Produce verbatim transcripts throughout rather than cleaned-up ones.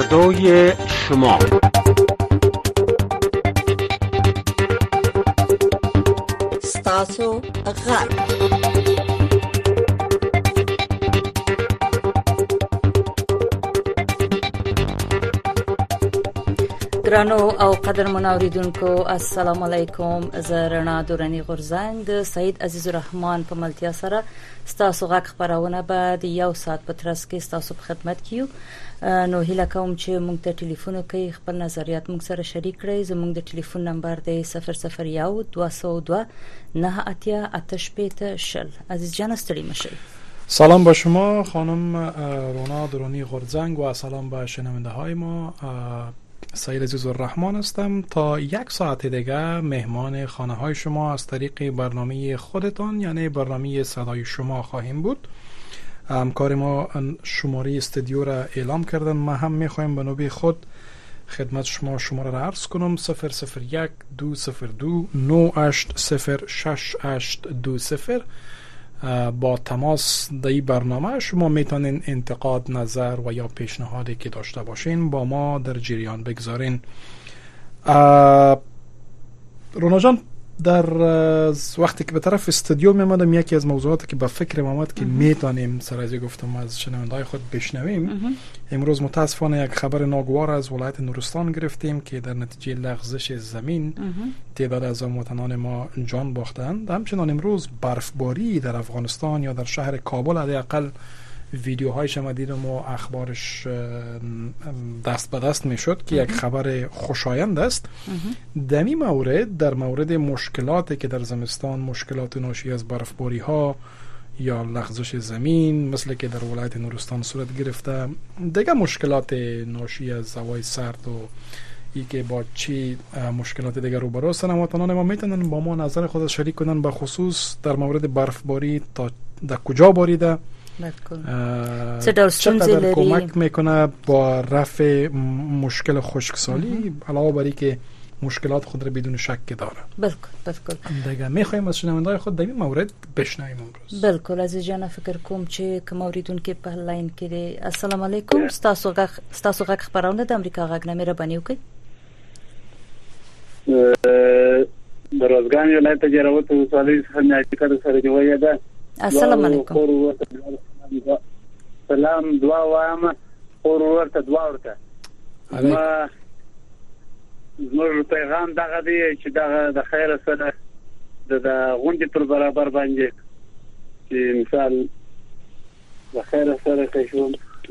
فردای شما. ستاسو غږ. ګرانو او قدرمن اوریدونکو السلام علیکم. زه رڼا دورانی غورزنګ د سید عزیز الرحمن په ملتیا سره ستاسو غږ خبرونه به د یو ساعت په ترڅ کې ستاسو په خدمت کې یو. نو هیله کوم چې موږ ته ټلیفون کوي، خپل نظریات موږ سره شریک کړئ. زموږ د ټلیفون نمبر دی صفر صفر یو دوه صفر دوه نه اتیا آتش پیت شل. عزیز جان استری مشی. سلام با شما خانم رڼا دورانی غورزنگ و سلام به شنونده های ما. سید عزیز الرحمن هستم. تا یک ساعت دیگه مهمان خانه های شما از طریق برنامه خودتان یعنی برنامه صدای شما خواهیم بود. همکار ما شماره استودیو را اعلام کردن. ما هم میخوایم به نوبه خود خدمت شما شماره را عرض کنم: صفر صفر یک دو صفر دو نه هشت صفر شش هشت دو صفر. با تماس در این برنامه شما میتونین انتقاد، نظر و یا پیشنهادی که داشته باشین با ما در جریان بگذارین. رونا جان، در وقتی که به طرف استودیو میمدم یکی از موضوعاتی که به فکر آمد که میتونیم سرازی گفتم از شنونده‌های خود بشنویم، امروز متاسفانه یک خبر ناگوار از ولایت نورستان گرفتیم که در نتیجه لغزش زمین تعداد از هموطنان ما جان باختند. همچنان امروز برفباری در افغانستان یا در شهر کابل حداقل ویدیوهایش ما دیدم و اخبارش دست به دست میشد که یک خبر خوشایند است. در این مورد، در مورد مشکلاتی که در زمستان مشکلات ناشی از برفباری ها یا لغزش زمین مثل که در ولایت نورستان صورت گرفته، دیگه مشکلات ناشی از هوای سرد و ای که با چی مشکلات دیگر روبرو هستند، هموطنان ما میتونن با ما نظر خود شریک کنن به خصوص در مورد برفباری تا در کجا باریده، چقدر کمک میکنه با رفع مشکل خشکسالی، علاوه بر که مشکلات خود را بدون شک داره. بالکل بالکل. دیگه میخوایم از شنونده‌های خود در این مورد بشنویم امروز. بالکل. عزیز جان فکر کوم چې کوم اوریدونکو په لاین کې دی. السلام علیکم. ستاسو غږ ستاسو غږ خبرونه د امریکا غږ نه مهرباني وکړئ. درازګان ولایت جراوت ولسوالۍ څخه میاشتې سره جوړه ده. السلام علیکم. سلام دعا وایم اور ورته دعا ورته ما زموږ پیغام دغه دی چې دغه د خیر سره د غونډې پر برابر باندې چې مثال د خیر سره کوم.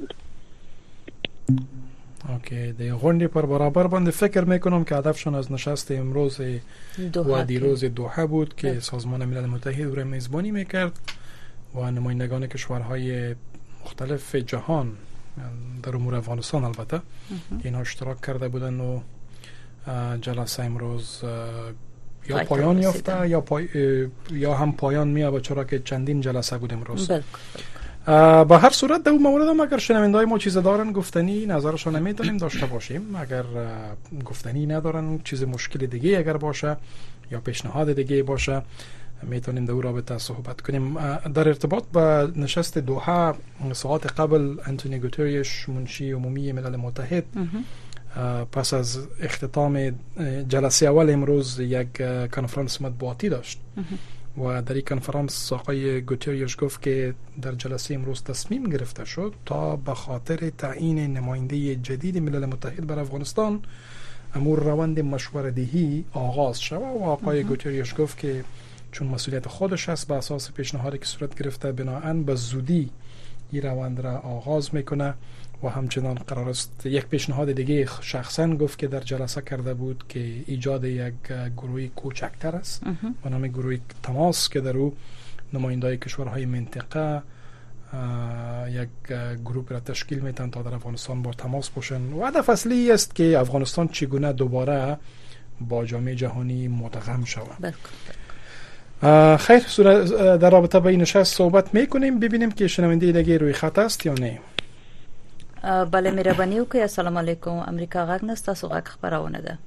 اوکی، د غونډې پر برابر باندې فکر میکنم که هدفشون از نشست امروز و دیروز دوحه بود که سازمان ملل متحد رو میزبانی میکرد و نمایندگان کشورهای مختلف جهان در امور افغانستان البته اینها اشتراک کرده بودن و جلسه امروز یا پایان یافته یا پای یا هم پایان میابه، چرا که چندین جلسه بود امروز. به هر صورت در اون مورد هم اگر شنونده‌های ما چیز دارن گفتنی نظرشون میتونیم داشته باشیم. اگر گفتنی ندارن، چیز مشکل دیگه اگر باشه یا پیشنهاد دیگه باشه میتونیم در اون رابطه صحبت کنیم. در ارتباط با نشست دوحه ساعت قبل انتونی گوتریش منشی عمومی ملل متحد پس از اختتام جلسه اول امروز یک کنفرانس مطبوعاتی داشت و در این کنفرانس آقای گوتریش گفت که در جلسه امروز تصمیم گرفته شد تا به خاطر تعیین نماینده جدید ملل متحد بر افغانستان امور روند مشوره‌دهی آغاز شود و آقای گوتریش گفت که چون مسئولیت خودش است، به اساس پیشنهادی که صورت گرفته بناهن به زودی این روند را آغاز میکنه و همچنان قرار است یک پیشنهاد دیگه شخصا گفت که در جلسه کرده بود که ایجاد یک گروهی کوچکتر است به نام گروهی تماس که در او نماینده‌های کشورهای منطقه یک گروه را تشکیل میتن تا در افغانستان با تماس باشن و هدف اصلی است که افغانستان چگونه دوباره با جامعه جهانی مدغم شود. خیر، در رابطه با این نشست صحبت میکنیم، ببینیم که شنونده دیگه روی خط است یا نه. بله مهرباني وکړئ. السلام علیکم. امریکا غږ نه ستاسو غږ خبرونه ده.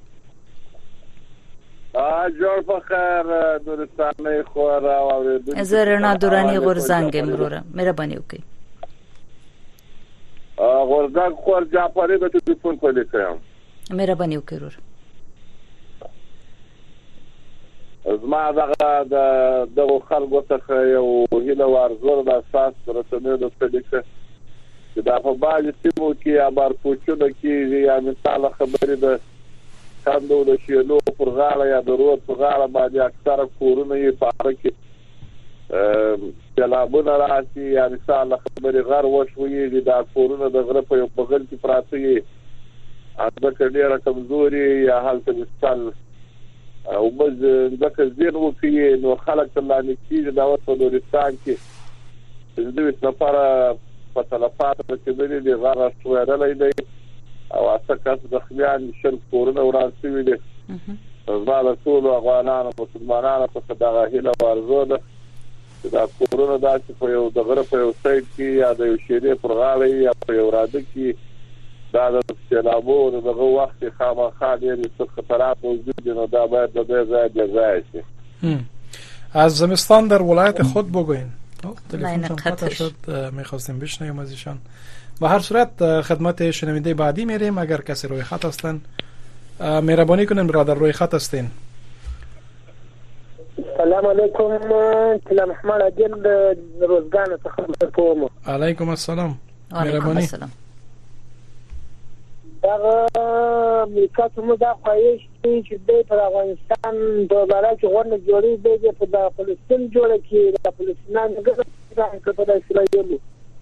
جوړ په خیر درستانه خو را زه رڼا دورانی غورزنګ مروره مهرباني وکړئ. غورځنګ خور جعفري د ټلیفون په لیکم. مهرباني وکړئ. زما دغه د دغه خلکو څخه یو هیله وارزور د اساس رسنیو د فلیکس چې دا په باندې سیمو کې ابار پوښتنه کې یا مثال خبرې د کاندو د شیلو پر غاړه یا د رود پر غاړه باندې اکثره کورونه یې پاره کې جلابونه راشي یا مثال خبرې غر وشوي دا کورونه د غره په یو بغل کې پراته یې اته ډیره کمزوري یا حالت مثال او مز ځکه زیر وکړي نو خلک تلانه کیږي دا وڅ په نورستان کې د دوی لپاره په تلفات کې د غره شوړلې دی او اساسا د خلیان شل کورونه ورانسوي دي. زما ټول افغانانو مسلمانانو په دغه هیله ورزوده دا کورونه داسې په یو د غره په یو سایت کې یا د یو شیرې پر غاړه یا په یو راده کې دا د سیلابو دغه وخت خامخا ډېرې خطرات موجود دي نو دا باید د دې ځای جزای شي. از زمستان در ولایت خود بگوین. تلفنشان قطع شد، میخواستیم بشنویم از ایشان. به هر صورت خدمت شنونده بعدی میریم. اگر کسی روی خط هستن مهربانی کنین برادر روی خط هستین. سلام علیکم. طلا محمد عادل روزگان څخه کوم. علیکم السلام. مهربانی. دا میکات مو دا خواهش دی چې د افغانستان د بارا کې غوړنه جوړې دی چې د فلسطین جوړه کې د فلسطینان څنګه په اسرائیل.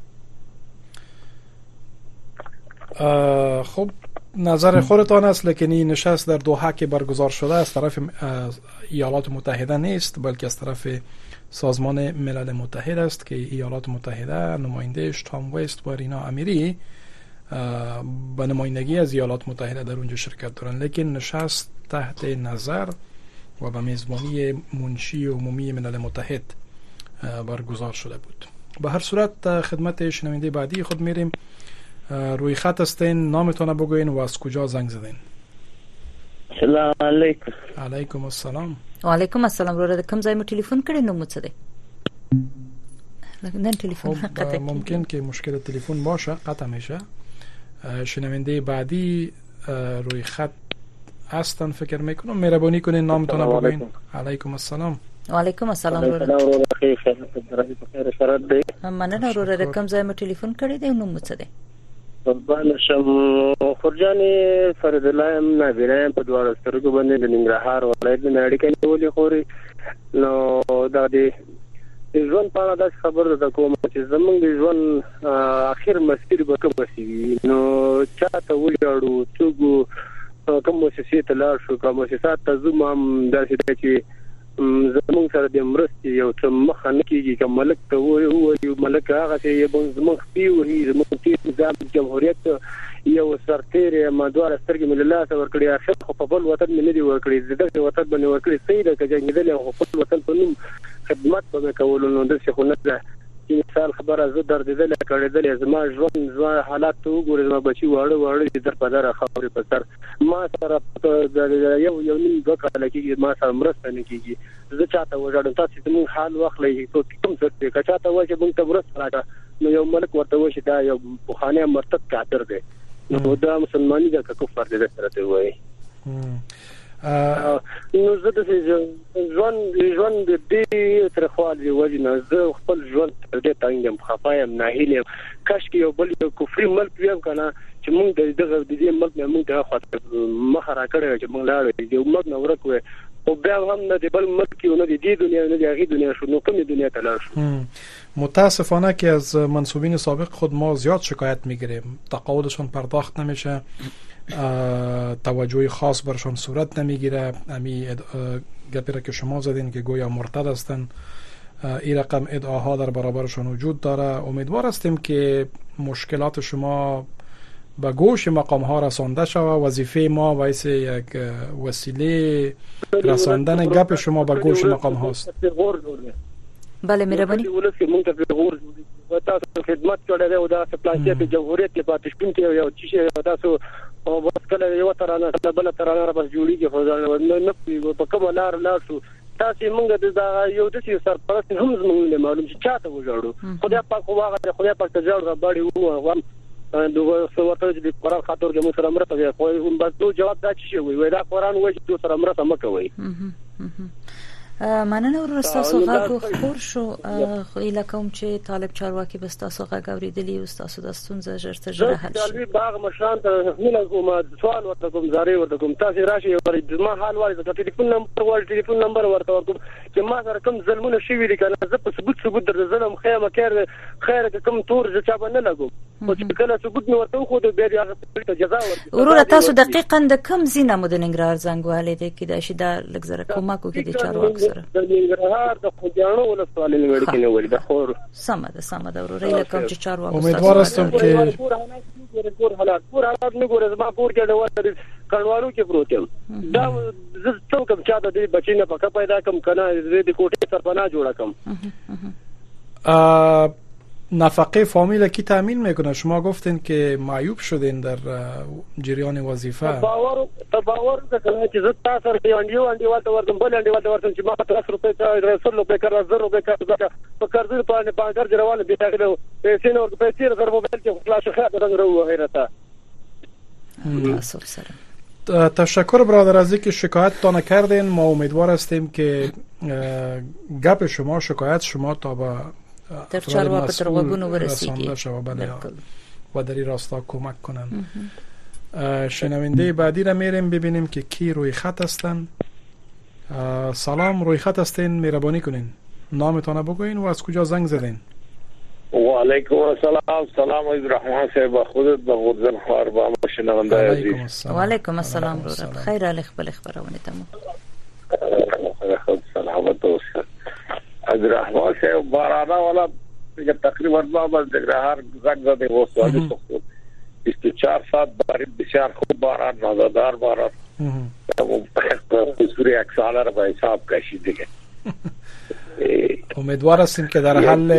خب نظر خودتان است، لیکن این نشست در دوحه که برگزار شده از طرف ایالات متحده نیست بلکه از طرف سازمان ملل متحد است که ایالات متحده نمایندهش تام وست و رینا امیری به نمایندگی از ایالات متحده در اونجا شرکت دارن، لیکن نشست تحت نظر و به میزبانی منشی عمومی ملل متحد برگزار شده بود. به هر صورت خدمت شنونده بعدی خود میریم. روی خط هستین، نامتون بگوین و از کجا زنگ زدین؟ سلام علیکم. علیکم السلام. و علیکم السلام. رو کم ځای مو ټلیفون کړي نو مڅ دی نن ټلیفون قطع. ممکن که مشکل تلفن باشه قطع میشه. شنونده بعدی روی خط هستن فکر میکنم. مهربانی کنین نامتون بگوین. علیکم السلام. و علیکم السلام. رو مننه. رو رو کم ځای مو ټلیفون کړي دی نو مڅ دی. بلشم خورجان فرد الله نبیره په دوه سترګو باندې د ننګرهار ولایت نه اړیکې نیولې خوري نو دا دی ژوند په اړه د خبر د کوم چې زمونږ د ژوند اخر مسیر به کوم وسی نو چاته ویاړو څوګو کوم مؤسسې ته لاړ شو کوم مؤسسات ته زوم هم داسې چې زمونږ سره د مرستې یو څه مخه نه کېږي. که ملک ته ووایو ملک هغه چې زمونږ خپې وهي زمونږ تېر نظام جمهوریت یو سرتېری ما دواړه سترګې مې له لاسه ورکړې اخر خو په بل وطن مې نه دي ورکړې د دغسې وطن به مې ورکړې صحیح ده که جنګېدلی خو خپل وطن په نوم خدمت به مې کولو نو داسې خو نه ده. مثال خبره زه دردېدلی کړېدلی زما ژوند زما حالات ته وګورې زما بچي واړه واړه دي در په دره خاورې په سر ما سره یو یو نیم دوه کاله کېږي ما سره مرسته نه کېږي. زه چاته وژاړم تاسې زموږ حال واخلئ کوم څه دی که چاته وایي چې موږ ته مرسته راکړه نو یو ملک ورته وایي چې دا یو پخوانی مرتد کافر دی نو دا مسلماني ده که کفر دی درته ته وایي. نو زه د ژوند ژوند د دې ترخوالي وجې نه زه خپل ژوند تر دې تنګ یم خفه یم ناهیلی یم. کاشکې یو بل یو کفري ملک ویم که نه چې موږ د دغه د دې ملک نه موږ ته خواته مخه راکړې وه چې موږ لاړو یو ملک نه ورک وی خو بیا هم نه د بل ملک نه د دې دنیا نه د هغې دنیا شو نو کومې دنیا ته لاړ شو. متاسفانه که از منصوبین سابق خود ما زیاد شکایت میگیریم تقاعدشان پرداخت نمیشه، توجه خاص برشان صورت نمیگیره. امی گپی را که شما زدین که گویا مرتد هستن این رقم ادعاها در برابرشان وجود داره. امیدوار هستیم که مشکلات شما به گوش مقام ها رسانده شود. وظیفه ما وایس یک وسیله رساندن گپ شما به گوش مقام هاست. بله مهرباني. و تاسو خدمت کړی دی او دا پلانچې په جمهوریت کې پاتې شپون کې یو چې تاسو او بس کله یو ترانه بل ترانه را بس جوړیږي خو نه نه په کومه لار لاړ شو تاسو موږ د یو د سرپرست هم زموږ معلوم چې چاته وژاړو خدای پاک خو هغه خدای پاک ته ځاړو باندې وو دوه ورته د قرآن خاطر کې مو سره مرسته کوي خو بس نو جواب دا چې وي وای دا قرآن وایي چې سره مرسته مکوي. مننه ورستاسو غاغو خور شو خو اله کوم چې طالب چارواکي بستاسو غاغ اوریدلی او تاسو د ستونزې ژرته ژر حل شي. طالب باغ مشران ته نه کوم سوال ورته کوم زاري ورته کوم تاسو راشي ورې ما حال وایي د ټلیفون نمبر ور ټلیفون نمبر ورته ورکوم چې ما سره کوم ظلمونه شوي دي کنه زه په ثبوت ثبوت در ظلم خیمه کړ خیر کوم تور ځ چا باندې لګو او چې کله ثبوت نو ورته خو د بیا هغه جزا ورته ورور تاسو دقیقاً د کم زینه مو د ننګرهار زنګواله دي کې د شیدا لګزره کومه کو کې د چارواکو سره د ننګرهار د خوجانو ولسوالۍ لوړ کې نه ولې د خور سمه سمه د ورور له کوم چې چارواکو امیدوار استم چې پور حالات پور حالات نه ګورې زما پور کې ډول کڼوالو کې پروت یم دا زه څو کوم چا د بچی نه پکا پیدا کم کنه د کوټې سرپناه جوړه کم. نفقه فامیل کی تامین میکنه؟ شما گفتین که معیوب شدین در جریان وظیفه. باور باور کنه چې زه تاسو سره انډیو انډیو والته ورته بل انډیو والته ورته چې ما تاسو روپے کا رسول روپے کا زر روپے کا په قرض په بانکر جوړول به تاګلو پیسې نور پیسې زر موبایل کې خلاص خاطر رنگ رو غیرته. تاسو سره تشکر برادر از اینکه شکایت تا نکردین. ما امیدوار هستیم که گپ شما شکایت شما تا به در چارواکو تر وګونو ورسیږي و در این راستا کمک کنن. شنونده بعدی را میریم ببینیم که کی روی خط هستن. سلام، روی خط هستین، مهربانی کنین نامتان بگوین و از کجا زنگ زدین؟ و علیکم السلام. سلام عزیز رحمان صاحب، خودت به غرزن خوار با ما شنونده عزیز. و علیکم السلام رو خیر علی خپل خبرونه تمام. خود سلامت اوسه. از رحمان صاحب بارانه والا تقریبا ما بس ننګرهار زنگ زده و سوالی سخت بیست و چهار ساعت بارید بسیار خوب باران مزدار باران سوری اکساله را به حساب کشید دیگه. امیدوار هستیم که در حل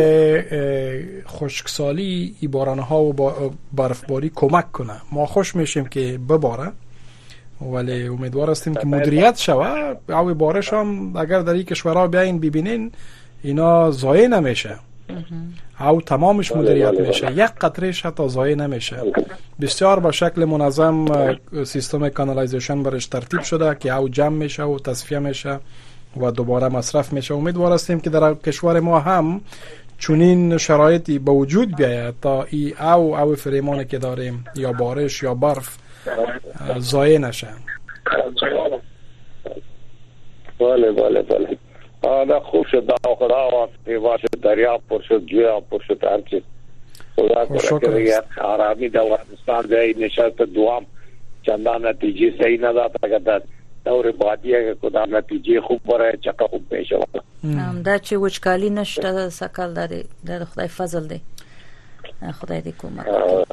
خشکسالی ای بارانها و برفباری کمک کنه. ما خوش میشیم که بباره ولی امیدوار هستیم که مدیریت شوه. او بارش هم اگر در این کشورها بیاین ببینین اینا ضایع نمیشه او تمامش مدیریت میشه، یک قطرهش حتی ضایع نمیشه. بسیار با شکل منظم سیستم کانالایزیشن برش ترتیب شده که او جمع میشه و تصفیه میشه و دوباره مصرف میشه. امیدوار هستیم که در کشور ما هم چنین شرایطی به وجود بیاید تا ای او او فریمانی که داریم یا بارش یا برف ضایع نشه. بله بله بله. آنها خوب شد دا خدا واسطه باشه دریاب پر شد جویا پر شد هرچی خدا کنه که دیگه آرامی در افغانستان جایی نشست دوام چندان نتیجه صحیح نداد اگر دور بادیه که کدام نتیجه خوب برای چکا خوب میشه. دا چې وچکالی نشته سکل داره دا خدای فضل دی، خدای دې کومک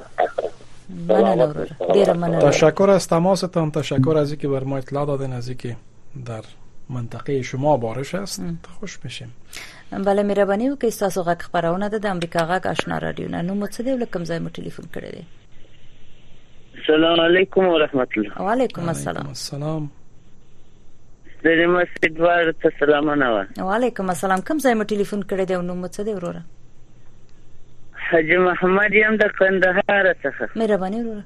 وکړي. تشکر از تماستان، تشکر از اینکه بر ما اطلاع دادین از اینکه در منطقه شما بارش است. خوش میشیم. بله مهرباني وکړئ. تاسو غږ خبرونه ده د امریکا غږ آشنا رادیو نه. نو مو څه دی ولکم ځای مو ټلیفون کړی دی؟ السلام علیکم ورحمت الله. وعلیکم السلام. السلام. زه مسجد وار ته سلامونه. وعلیکم السلام. کوم ځای مو ټلیفون کړی دی او نو مو څه دی وروره؟ حاجی محمد یم د کندهار څخه. مهرباني وروره.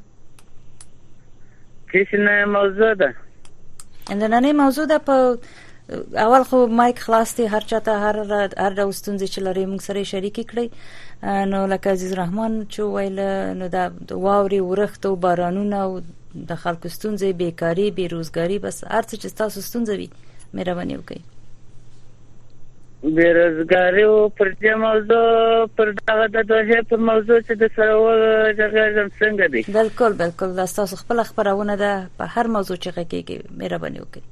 کیسه موضوع ده. اندنانه موضوع ده. په اول خو مایک خلاص دی، هر چاته هر هر ډول ستونزې چې لري موږ سره شریک کړئ. نو لکه عزیز رحمان چې ویل نو دا واوري ورخت او بارانونه او د خلکو ستونزې، بیکاری، بیروزګاری، بس هر څه چې تاسو ستونزې وي مهرباني وکړئ. بیروزګاری او پر دې موضوع پر دغه د دوه پر موضوع چې د سره و دغه څنګه دی؟ بالکل بالکل تاسو خپل خبرونه ده په هر موضوع چې غږیږي مهرباني وکړئ.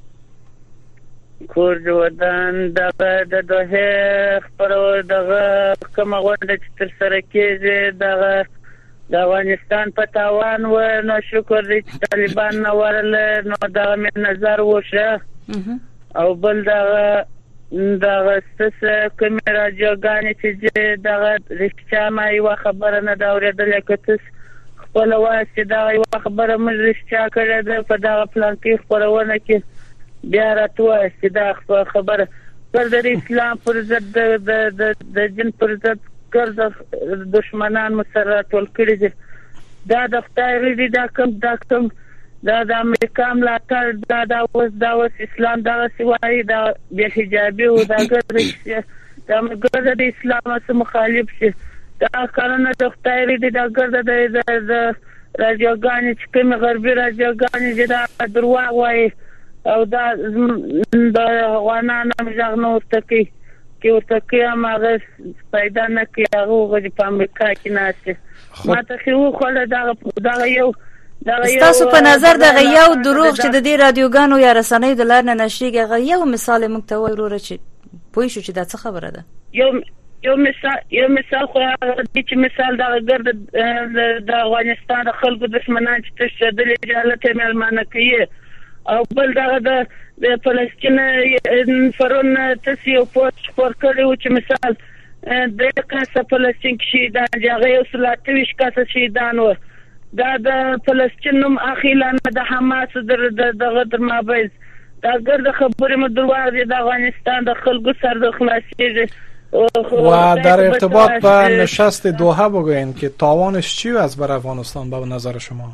کور جوړدان دغه د دوه خبرو دغه کومه غونډه چې تر سره کېږي دغه د افغانستان په تاوان و نو شکر دې چې طالبان نه ورل نو دغه مې نظر وشه او بل دغه دغه څه کوم راجوګانی چې دغه رښتیا ما یو خبره نه دا اورېدل کته خپل واسه دا یو خبره مې رښتیا کړې ده په دغه پلان کې خبرونه کې بیا راتوه چې دا خبره پر د اسلام پر ضد د د جن پر ضد ګرځ دشمنان مسره ټول کړي دي دا د خدای دی دا کوم دا کوم دا د امریکا ملاتړ دا د اوس دا اوس اسلام دا سوای دا بیا حجابي او دا ګرځي دا ګرځي د اسلام سره مخالف شي دا کارونه د خدای دی دا ګرځي د راجوګانی چې کوم غربي راجوګانی دا درواغ وایي او دا د غوانانو مجغنو ورتکی کې ورتکی هغه پیدا نه کوي هغه په امریکا کې ناشته ماته خو خو دا دا یو تاسو په نظر د یو دروغ چې د دې رادیوګانو یا رسنۍ د لار نه نشریږي هغه یو مثال موږ ته وروره چې پوه شو چې دا څه خبره ده یو یو مثال یو مثال خو د چې مثال دا ګرد د افغانستان د خلکو دښمنان چې تشدد جالته ملمانه کوي او بل دا د فلسطین فرون تاسو په خبر کړو چې مثال د کاسه فلسطین کې دا هغه یو سلاتويش کاسه شهیدان و دا د فلسطین نوم اخیلانه د حماس د دغه در مابین دا ګرد خبرې مدروار دي د افغانستان د خلکو سر د خلاصي و در ارتباط با نشست دوحه بگوین که تاوانش چی از بر افغانستان به نظر شما؟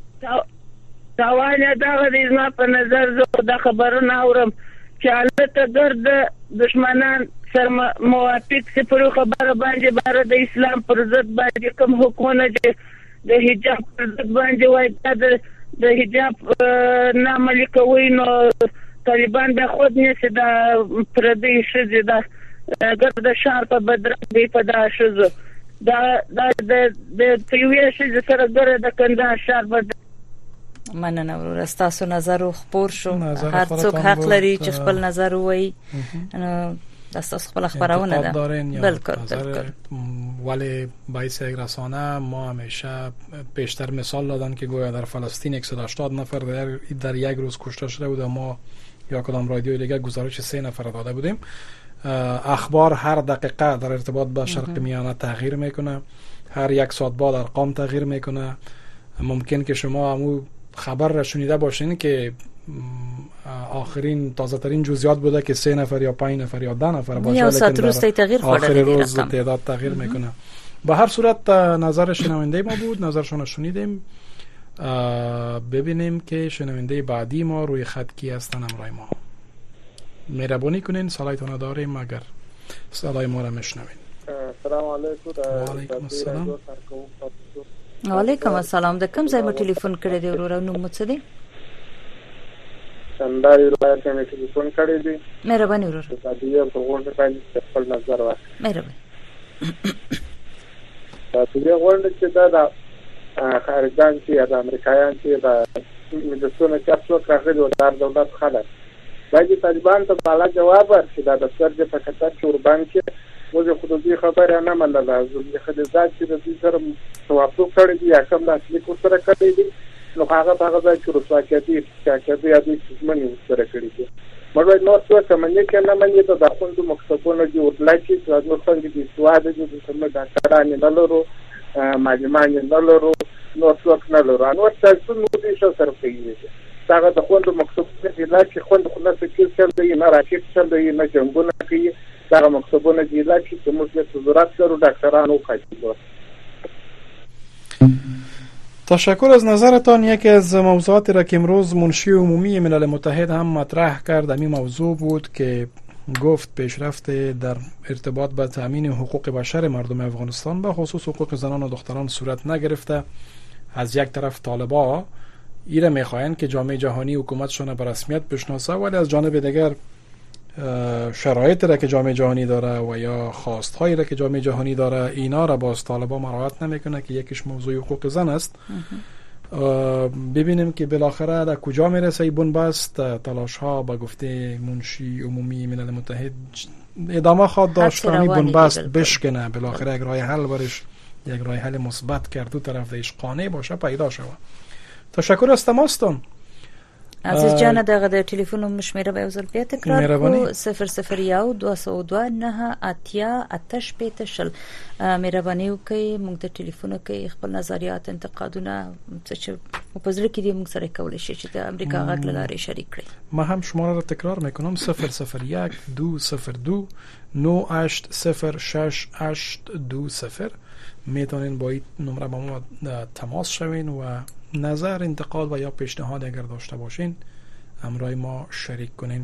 تاوان دا غوډي ما په نظر زه دا خبرونه اورم چې البته ګرد دشمنان سره موافق سي پر خبره باندې بار د اسلام پر ضد باندې کوم حکومت دي د حجاب پر ضد باندې وای د د حجاب نامل کوي نو طالبان به خود نشي دا پردي شي دا ګرد شهر په بدر دی په دا شزو دا د د پیوې شي سره ګرد د کنده شهر بدر مننه ورور تاسو نظر خبر شو هر څوک حق لري چې خپل نظر وایي نو تاسو خپل خبرونه ده بالکل بالکل ولی باعث رسانه ما همیشه پیشتر مثال دادن که گویا در فلسطین صد و هشتاد نفر در, در یک روز کشته شده بود ما یا کدام رادیو دیگه گزارش سه نفر داده بودیم اخبار هر دقیقه در ارتباط با شرق میانه تغییر میکنه هر یک ساعت بعد ارقام تغییر میکنه ممکن که شما همو خبر را شنیده باشین که آخرین تازه ترین جزئیات بوده که سه نفر یا پنج نفر یا ده نفر باشه یا ساعت روز تغییر خورده آخر روز تعداد تغییر میکنه به هر صورت نظر شنونده ما بود نظرشون شنیدیم ببینیم که شنونده بعدی ما روی خط کی هستن امرای ما مهربانی کنین صلایتون داریم اگر صدای ما را میشنوین السلام علیکم و علیکم السلام و علیکم السلام د کوم ځای مو ټلیفون کړی دی ورور نو مڅ دی سنداري ولایت کې ټلیفون کړی دی مهرباني ورور دا دې په غونډه باندې خپل نظر واخلئ مهرباني دا دې غونډه چې دا د خارجان چې د امریکایان چې د مدرسونه چې څو راغلي و د دولت خلک باید طالبان ته بالا جواب ورکړي دا د سرجه په کتر چوربان کې موږ خو دې خبره نه منله زه خو دې ځکه چې د دې سره توافق کړی دی یا کوم اصلي کو سره کړی دی نو هغه هغه ځای چې رسوا کېدی چې کېدی یا دې څمنې سره کړی دی مړ نو څه کومه کې نه منې ته د خوند مکتبونو کې ورلای چې د نور څنګه دي سواد دې څنګه دا کارانه نه لرو ماجمان نه لرو نو څوک نه لرو نو تاسو نو دې څه سره کوي هغه د خوند مکتبونه چې لا چې خوند خو نه څه څه دی نه راکې څه دی نه جنګونه کوي دا مکتبونه چې لا چې موږ ته ضرورت لرو ډاکټرانو کوي. تشکر از نظرتان. یکی از موضوعاتی را که امروز منشی عمومی ملل متحد هم مطرح کرد همین موضوع بود که گفت پیشرفت در ارتباط با تامین حقوق بشر مردم افغانستان به خصوص حقوق زنان و دختران صورت نگرفته. از یک طرف طالبان ایره میخواهند که جامعه جهانی حکومتشون به رسمیت بشناسه ولی از جانب دیگر شرایطی را که جامعه جهانی داره و یا خواستهایی را که جامعه جهانی داره اینا را باز طالبان مراعات نمیکنه که یکیش موضوع حقوق زن است. ببینیم که بالاخره در کجا میرسه این بنبست. تلاش ها با گفته منشی عمومی ملل متحد ادامه خواهد داشت تا این بنبست بشکنه بالاخره یک راه حل برش یک راه حل مثبت کرد دو طرف دیش قانع باشه پیدا شود. تشکر از تماستان. عزیز جان دغه د ټلیفون مشمره به وزل بیا تکرار کو صفر صفر یو دوه سوه دوه نه اتیا اتش پېته شل. مهرباني وکړئ موږ د ټلیفون کې خپل نظریات انتقادونه چې په ځل کې دې موږ سره کولای شي چې د امریکا غږ لاره شریک کړئ. ما هم شماره را تکرار میکنم صفر صفر یک دو صفر دو نه هشت صفر شش هشت دو صفر. میتونین با این نمره با ما تماس شوین و نظر انتقاد و یا پیشنهاد اگر داشته باشین همراه ما شریک کنین.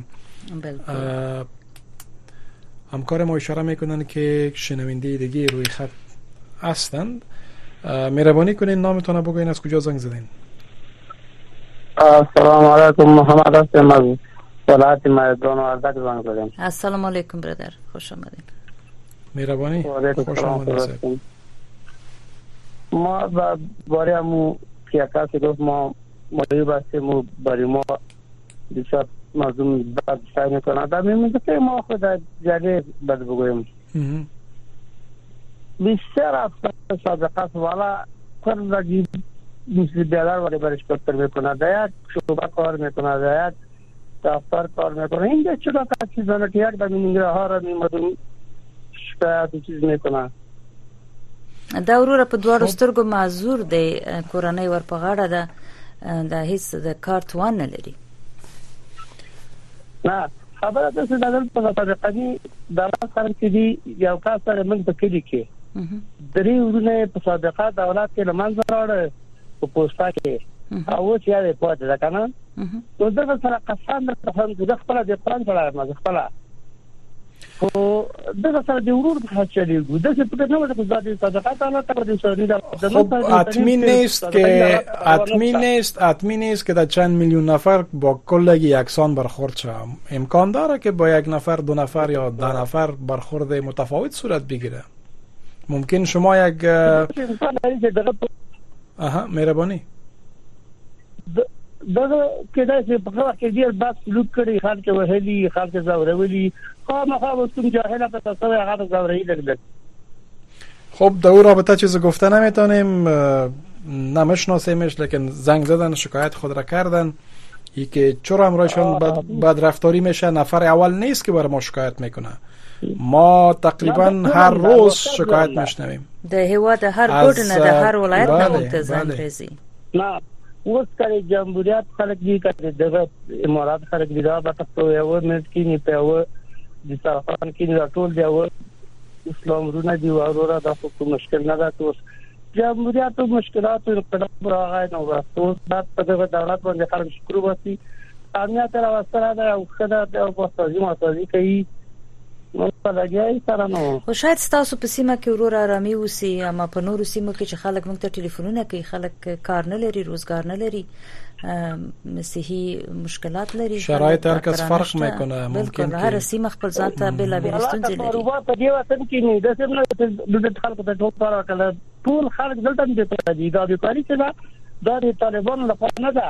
همکار ما اشاره میکنن که شنونده دیگه روی خط هستند. مهربانی کنین نامتون بگوین از کجا زنگ زدین. السلام علیکم محمد هستم از ولایت مردان وردک زنگ زدم. السلام علیکم برادر خوش آمدین. مهربانی خوش آمدید. ما با باری همون که کسی گفت ما مریب هستیم و باری ما بسیار مردم بد سعی میکنن در میمونده که ما خود جلی بد بگویم. بسیار افسر صادقه است والا کل رجیب مثل بیادر ولی برش کتر میکنه در یک شعبه کار میکنه در یک دفتر کار میکنه اینجا چرا که چیزانه که یک در میمونده ها را میمردم شکایت چیز میکنه. دا وروره په دوه سترګو معذور دی کورنۍ ور په غاړه ده دا هیڅ د کار توان نه لري. نه خبره ده چې دغه په طریقه دي دا سره کې دي یو کار سره موږ په کې دي کې درې ورونه په صدقه دولت کې لمن زراړه په پوسټا کې او چې یې پوهه ده کنه نو دا سره قسم ده چې خپل د قرآن سره ما خپل او دغه سره د ورور په چلیږي د څه په نومه د زادي صدقات الله تعالی د سعودي د اتمی نیست که اتمی نیست اتمی نیست که در چند میلیون نفر با کلگی یکسان برخورد شود. امکان داره که با یک نفر دو نفر یا ده نفر برخورد متفاوت صورت بگیره. ممکن شما یک آها مهربانی دغه کله چې په خوا کې ډیر بس لوټ کړي خلک وهلي خلک زورولي خامخا وستون جاهل په تاسو هغه زوري لګل. خب در اون رابطه چیزی گفته نمیتونیم نمیشناسیمش لیکن زنگ زدن شکایت خود را کردن ای که چرا امرایشان بد, بد رفتاری میشه نفر اول نیست که برای ما شکایت میکنه. ما تقریبا هر روز شکایت میشنویم د هوا د هر ګوټ نه د هر ولایت نه متزن رزي. نه اوس کله جمهوریت خلک دي کړي دغه امارات خلک دي دا په یو منټ کې نه په د صافان کې نه ټول دی او اسلام رونه دی اورورا د خو مشکل نه ده. اوس جمهوریت مشکلات په راغای نو اوس د دغه دولت باندې خلک شکر واسي امنیت تر وسره ده او خدای د اوسازي ماسازي کوي نو په لګیای سره نو خو شاید تاسو په سیمه کې ورور آرامي وسی اما په نورو سیمو کې چې خلک موږ ته ټلیفونونه کوي خلک کار نه لري روزګار نه لري صحي مشکلات لري شرایط هر کس فرق میکنه. ممکن که هر سیمه خپل ځان ته بلا بلا ستونزې لري. په دې وطن کې نه د سیمه د خلکو ته ټول کار وکړه ټول خلک دلته دي دا د کاری چې دا د طالبانو لپاره نه ده.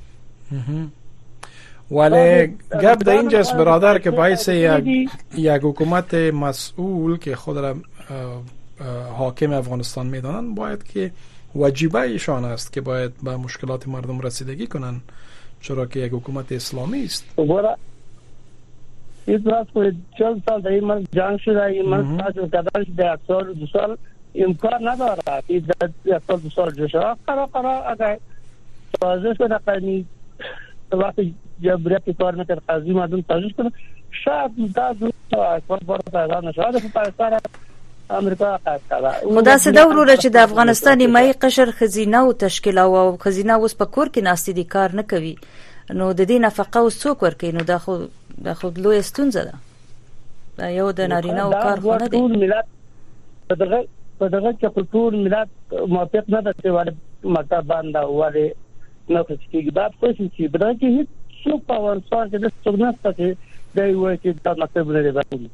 ولی گپ در اینجاست برادر که باعث یک یک حکومت مسئول که خود را حاکم افغانستان میدانند باید که واجبه ایشان است که باید به مشکلات مردم رسیدگی کنند چرا که یک حکومت اسلامی است. برای این راز که چند سال در این من جنگ شده این من ساعت کدرش در یک سال دو سال امکان نداره که در یک سال دو سال جوشه قرار قرار اگر سازش کنه قرمی وقتی جبریت کار میکرد قضیه مردم تاجیش کنه شاید دا دو اکبر بار پیدا نشده که پاکستان امریکا قاعد کړه. خدا سده وروره چې د افغانستان مای قشر خزینه او تشکیل او خزینه اوس په کور کې ناستې دي کار نه کوي نو د دې نفقه او څوک ورکوي نو دا خو دا خو لوی ستونزه ده. یو د نارینه او کار خو نه دی. ټول ملت په دغه په دغه کې ټول ملت موافق نه ده چې ولې مکتب باندې وله نو چې بعد کوشش چې بدا کې څوک په ورسره د څنګه ستاسو دی وایي چې دا مکتب لري باندې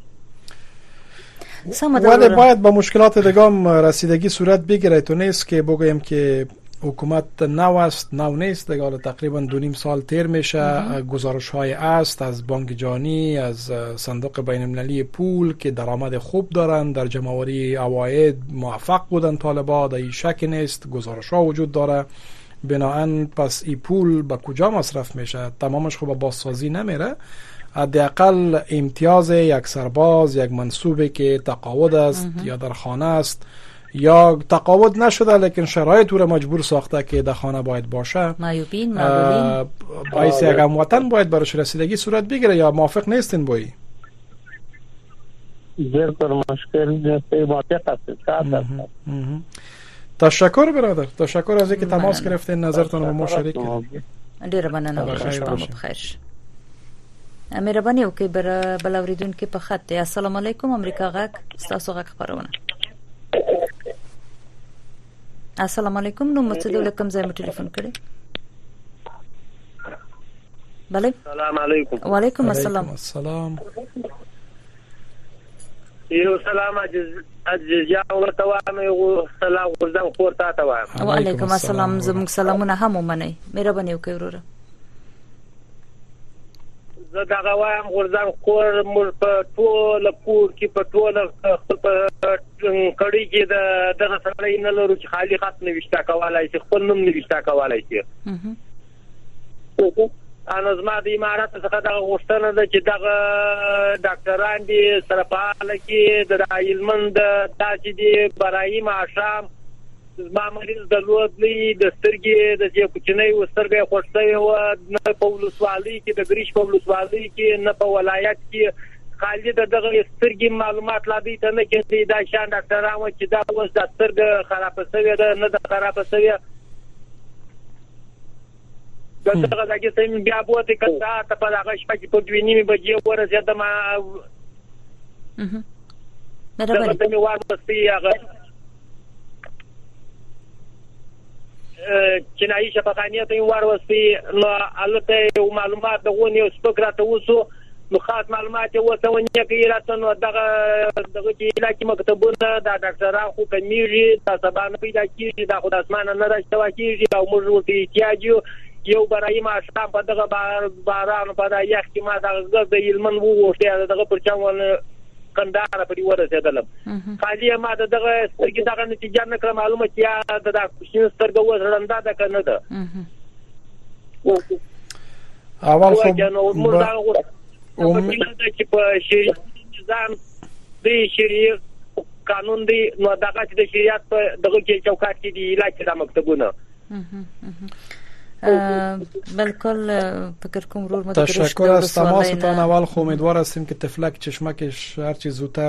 ولی باید با مشکلات دیگه رسیدگی صورت بگیره. تو نیست که بگویم که حکومت نو است نو نیست دیگه تقریبا دو نیم سال تیر میشه گزارش های است از بانک جهانی از صندوق بین المللی پول که درآمد خوب دارن در جمع‌آوری عواید موفق بودن طالبان در این شک نیست گزارش ها وجود داره بناهن پس این پول به کجا مصرف میشه؟ تمامش خوب به بازسازی نمیره. حداقل امتیاز یک سرباز، یک منصوبه که تقاعد است یا در خانه است یا تقاعد نشده لیکن شرایط او را مجبور ساخته که در خانه باید باشه، معیوبین، معلولین، باعث یک هموطن باید برایش رسیدگی صورت بگیره. یا موافق نیستین بایی؟ بالکل مشکل نیست، موافق هستید. تشکر برادر، تشکر از اینکه تماس گرفتین، نظرتون رو با ما شریک کردین. ډیر مننه. بخیر باشین. بخیر. مهرباني وکړئ بر بل اوریدونکو په خط. السلام علیکم امریکا غاک، تاسو غاک خبرونه. السلام علیکم، نو مڅ د کوم ځای مې ټلیفون کړی؟ بله. السلام علیکم. وعلیکم السلام. السلام. یو سلام عزیز عزیز یا ورته وایم، یو سلام غوړم خورته تا وایم. وعلیکم السلام. زموږ سلامونه هم ومنئ. مهرباني وکړئ وروره. زه دا غوایم غورځان خور مر په ټول کور کې په ټول په کړي کې د دغه سړی نه لرو چې خالی خط نوښتا کولای شي، خپل نوم نوښتا کولای شي. انا زما د امارات څخه دا غوښتنه ده چې دغه ډاکټران دي سره فعال کې د علمند تاسو دي برای ماشام زما مریض د لوړلې د سترګې د چې کوچنۍ وسترګې خوشته و نه په ولسوالۍ کې د ګریش په ولسوالۍ کې نه په ولایت کې خالي دغه سترګې معلومات لا دي ته نه کې دا شان ډاکټران و چې دا اوس د سترګې خراب شوی ده نه د خراب شوی دغه دغه څنګه بیا بوته کړه ته په هغه شپه کې په دوه نیمه بجې ورسېدم. اها مهرباني. ته مې ورسې هغه چنایي شفاخانیه ته ورسې نو البته معلومات دغه یو سپکراته وسو نو خاص معلومات وته ونی کې راته نو دغه دغه چې علاقې مکتبونه د ډاکټرانو خو کمیږي تاسو باندې پیدا کیږي دا خدای اسمانه نه راځي کیږي او موږ ورته احتیاج یو برای ما شام په دغه باران په دغه یخ کې ما دغه د علمن ووښته دغه پرچاون کندهار په ورسېدلم. خالي ما دغه سترګې دغه نتیجه نه کړم معلومه چې دا د کوشش سترګه وزرنده ده کنه ده. اول خو موږ چې په شریعت نظام دی شریعت قانون دی نو دغه چې د شریعت په دغه کې چوکاټ کې دی علاج د مکتبونه. بالکل فکر کوم رور متشکر تشکر از تماستان. اول خو امیدوار هستیم که تفلک چشمکش هرچی زودتر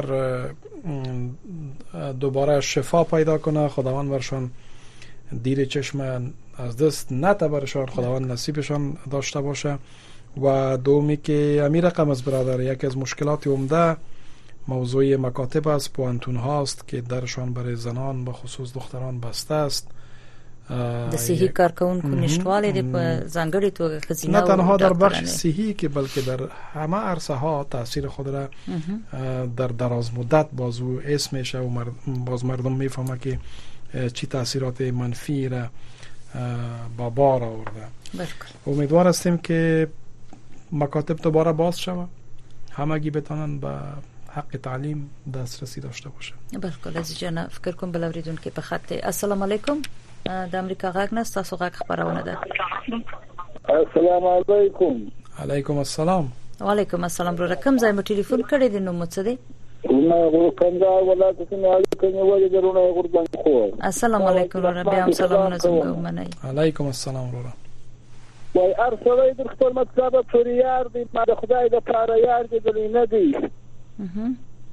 دوباره شفا پیدا کنه، خداوند برشان دیر چشم از دست نده برشان، خداوند نصیبشان داشته باشه. و دومی که امیر قمز برادر، یکی از مشکلات عمده موضوع مکاتب است، پوانتون هاست که درشان برای زنان به خصوص دختران بسته است. د صحی کارکونکو نشټواله د په ځانګړي توګه خزینه نه تنها در بخش صحی که بلکه در همه عرصه ها تاثیر خود را در دراز مدت بازو اسم میشه و مرد باز مردم میفهمه که چی تاثیرات منفی را با بار آورده. امیدوار هستیم که مکاتب دوباره باز شود، همگی بتانن به حق تعلیم دسترسی داشته باشه. بالکل از جنا فکر کوم بل اوریدونکو په خط. السلام علیکم، د امریکا غاګ نه تاسو غاګ خبرونه ده. السلام علیکم. علیکم السلام. وعلیکم السلام. برو کوم ځای مو ټلیفون کړی دی؟ نو مو څه دی؟ نو کومه ولایت کې نه اړیکې ولې درونه غردان خو. السلام علیکم ورته بیا هم سلامونه زموږ منئ. علیکم السلام ورته. وای ارسلای در خپل مطلب فریار دی، ما د خدای د پاره یار دی دلی نه دی. اها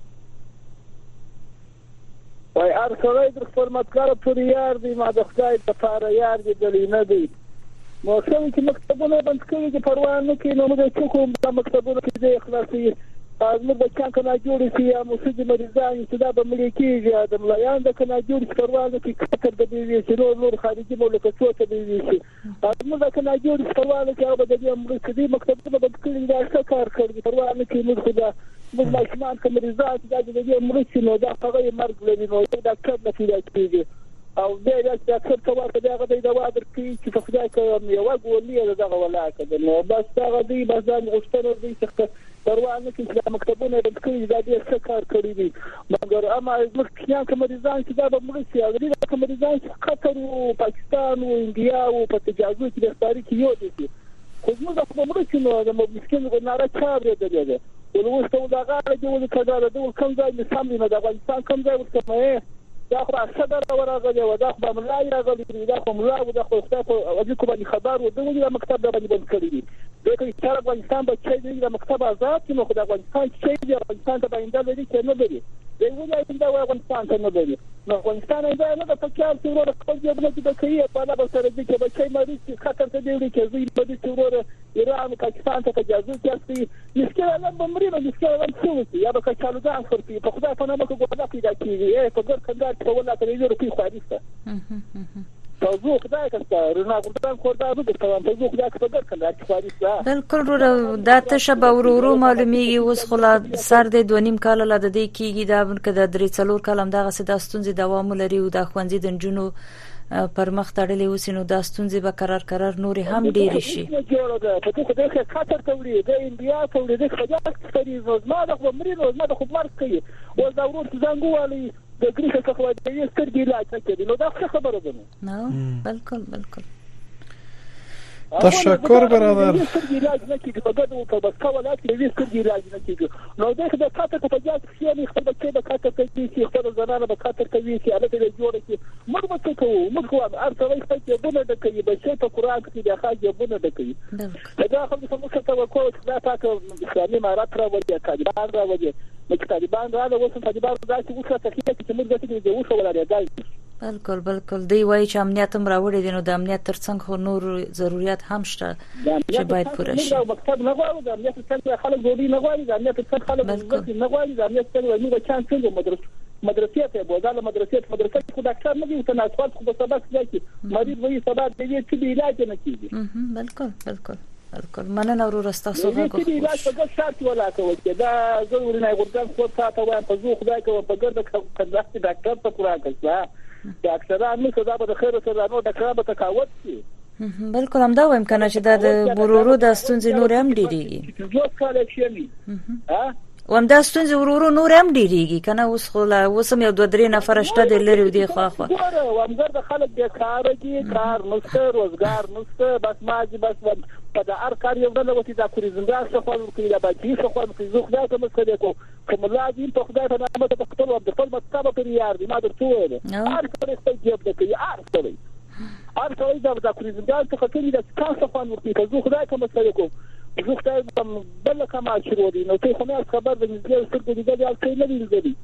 وای ارسلای در خپل مطلب فریار دی، ما د خدای د پاره یار دی دلی نه دی. نو څنګه چې مکتبونه بند کړي چې پروا نه کوي نو موږ چې کوم د مکتبونو کې د اخلاصي ازمه د چا کنه جوړ شي یا مسجد مریضان چې دا به ملي کېږي د ملایان د کنه جوړ پروا نه کوي کتر د دې چې نور نور خارجي مملکتونو ته دی شي ازمه د کنه جوړ پروا نه کوي او د دې مسجد مکتبونه بند کړي دا څه کار کوي پروا نه کوي موږ خدا موږ ماشومان کوم مریضان چې د دې مرسته نو دا هغه مرګ لري نو دا څه نه پیدا کېږي او بیا چې اکثر څه وخت هغه د دوا درکې چې په خدای کوم یو ګولې دغه ولاکه نو بس هغه دی بس ځان غوښتنه دی چې پروانه کې د مکتبونو د کلی د دې څه کار کړی دي مګر اما مخکې کوم مریضان چې دا به موږ سي اغلی د کوم مریضان چې قطر او پاکستان او انډیا او په تجاوز کې د تاریخ یو دي خو موږ د کومو چې نو د مسکین غناره چاره ده ده ولوسته دا غاړه چې ول کړه د کوم ځای د سامي نه د افغانستان کوم ځای ورته دا خو اکثر ورغلی و دا خو ملای راغلی دا خو ملا و دا خو خدای په دې کومه خبر و دغه مکتب د باندې بند کړی دي دغه چې افغانستان به چې د مکتب آزاد چې نو خدای افغانستان چې د افغانستان ته باندې لري چې نه لري دی ولای دا افغانستان ته نه لري نو افغانستان دا نه د پکار چې ورو خپل دې بل د کوي په اړه به سره دي چې به چې مریض خطر ته دی چې زوی په دې ورو ایران پاکستان ته تجاوز کوي مشکل نه بمري نو مشکل نه څه یا به کچالو ځان خورتي په خدای په نامه کې ګوډه پیدا کیږي په ګر کنده په ولا تلویزیون کې خارجته تاسو خدای کسته رنا ګردان خوردا د تاسو خدای کسته کنده خارجته بالکل ورو دا تشبه ورو معلومیږي اوس خلا سر د دونیم کال لا د دې کیږي دا کده درې څلور کلم دغه سداستونځي دوام لري او د خوندې د جنونو پر مخ تړلې وسینو دا ستونزې به قرار قرار نور هم ډېر شي په دې خدای کې خطر تولید د انډیا تولید خدای ستړي زما د عمرې زما د خدمت کوي او دا ورور څنګه والی د ګریخه څخه د یې سترګې علاج کوي نو دا څه خبره ده نو بالکل بالکل تشکر برادر علاج نه کیږي په ګډو په بس کولات کې سترګې علاج نه کیږي نو دا د خاطر په جاز کې خپل بچي د خاطر کوي چې خپل زنانه د خاطر کوي چې الته د جوړ کې موږ به کوو موږ کوو ارته وایي چې بونه د کوي بچي په قران کې د خاطر بونه د کوي دا خو د موږ ته وکړو چې دا تاسو اسلامي امارات را وځي طالبان را وځي چې طالبان را وځي طالبان دا چې وسه تخیل چې موږ د دې وسه ولري بالکل بالکل دی وایي چې امنیت هم راوړي دي نو د امنیت ترڅنګ خو نور ضرورت هم شته چې باید پوره شي مکتب نه غواړي د امنیت څخه خلک جوړي نه غواړي د امنیت څخه خلک نه غواړي د امنیت څخه موږ چانس څنګه مدرسې مدرسې ته بوزاله مدرسې مدرسې خو ډاکټر نه دی ته نه څوک خو په سبق ځي مریض وایي سبق دی چې علاج نه کیږي بالکل بالکل بالکل مننه ورو راسته غوښتل چې علاج په ګټه شرط ولا کوي دا ضروري نه ګردان خو تاسو وایم په زو خدای کوي په ګرد کړه ډاکټر ته پورا کړه دا اکثره موږ دا به خیر سره نو ډاکټر به تکاوت شي بالکل هم دا وایم کنه چې د ورورو د ستونزې نور هم ډیریږي جو کال شي ها وم دا ستونزې ورورو نور هم ډیریږي کنه اوس خو لا اوس هم یو دوه درې نفر شته د لری دی خو خو ومزر د خلک د کار دي کار نشته روزګار نشته بس ماجی بس په دا ار کار یو ډول وتی دا کوري زنده څه خو کوي دا باقي څه خو کوي زه خدای ته مسکه کو کوم لازم په خدای ته نامه په خپل وخت په مکتب په یار دي ما درته ویل ار کار څه جواب ده کوي ار څه ار څه دا دا کوري زنده څه کوي دا څه خو ورته کوي زه خدای ته مسکه کو زه خدای ته بل کما شروع دي نو ته خو نه خبر د دې څه دې دا څه نه دي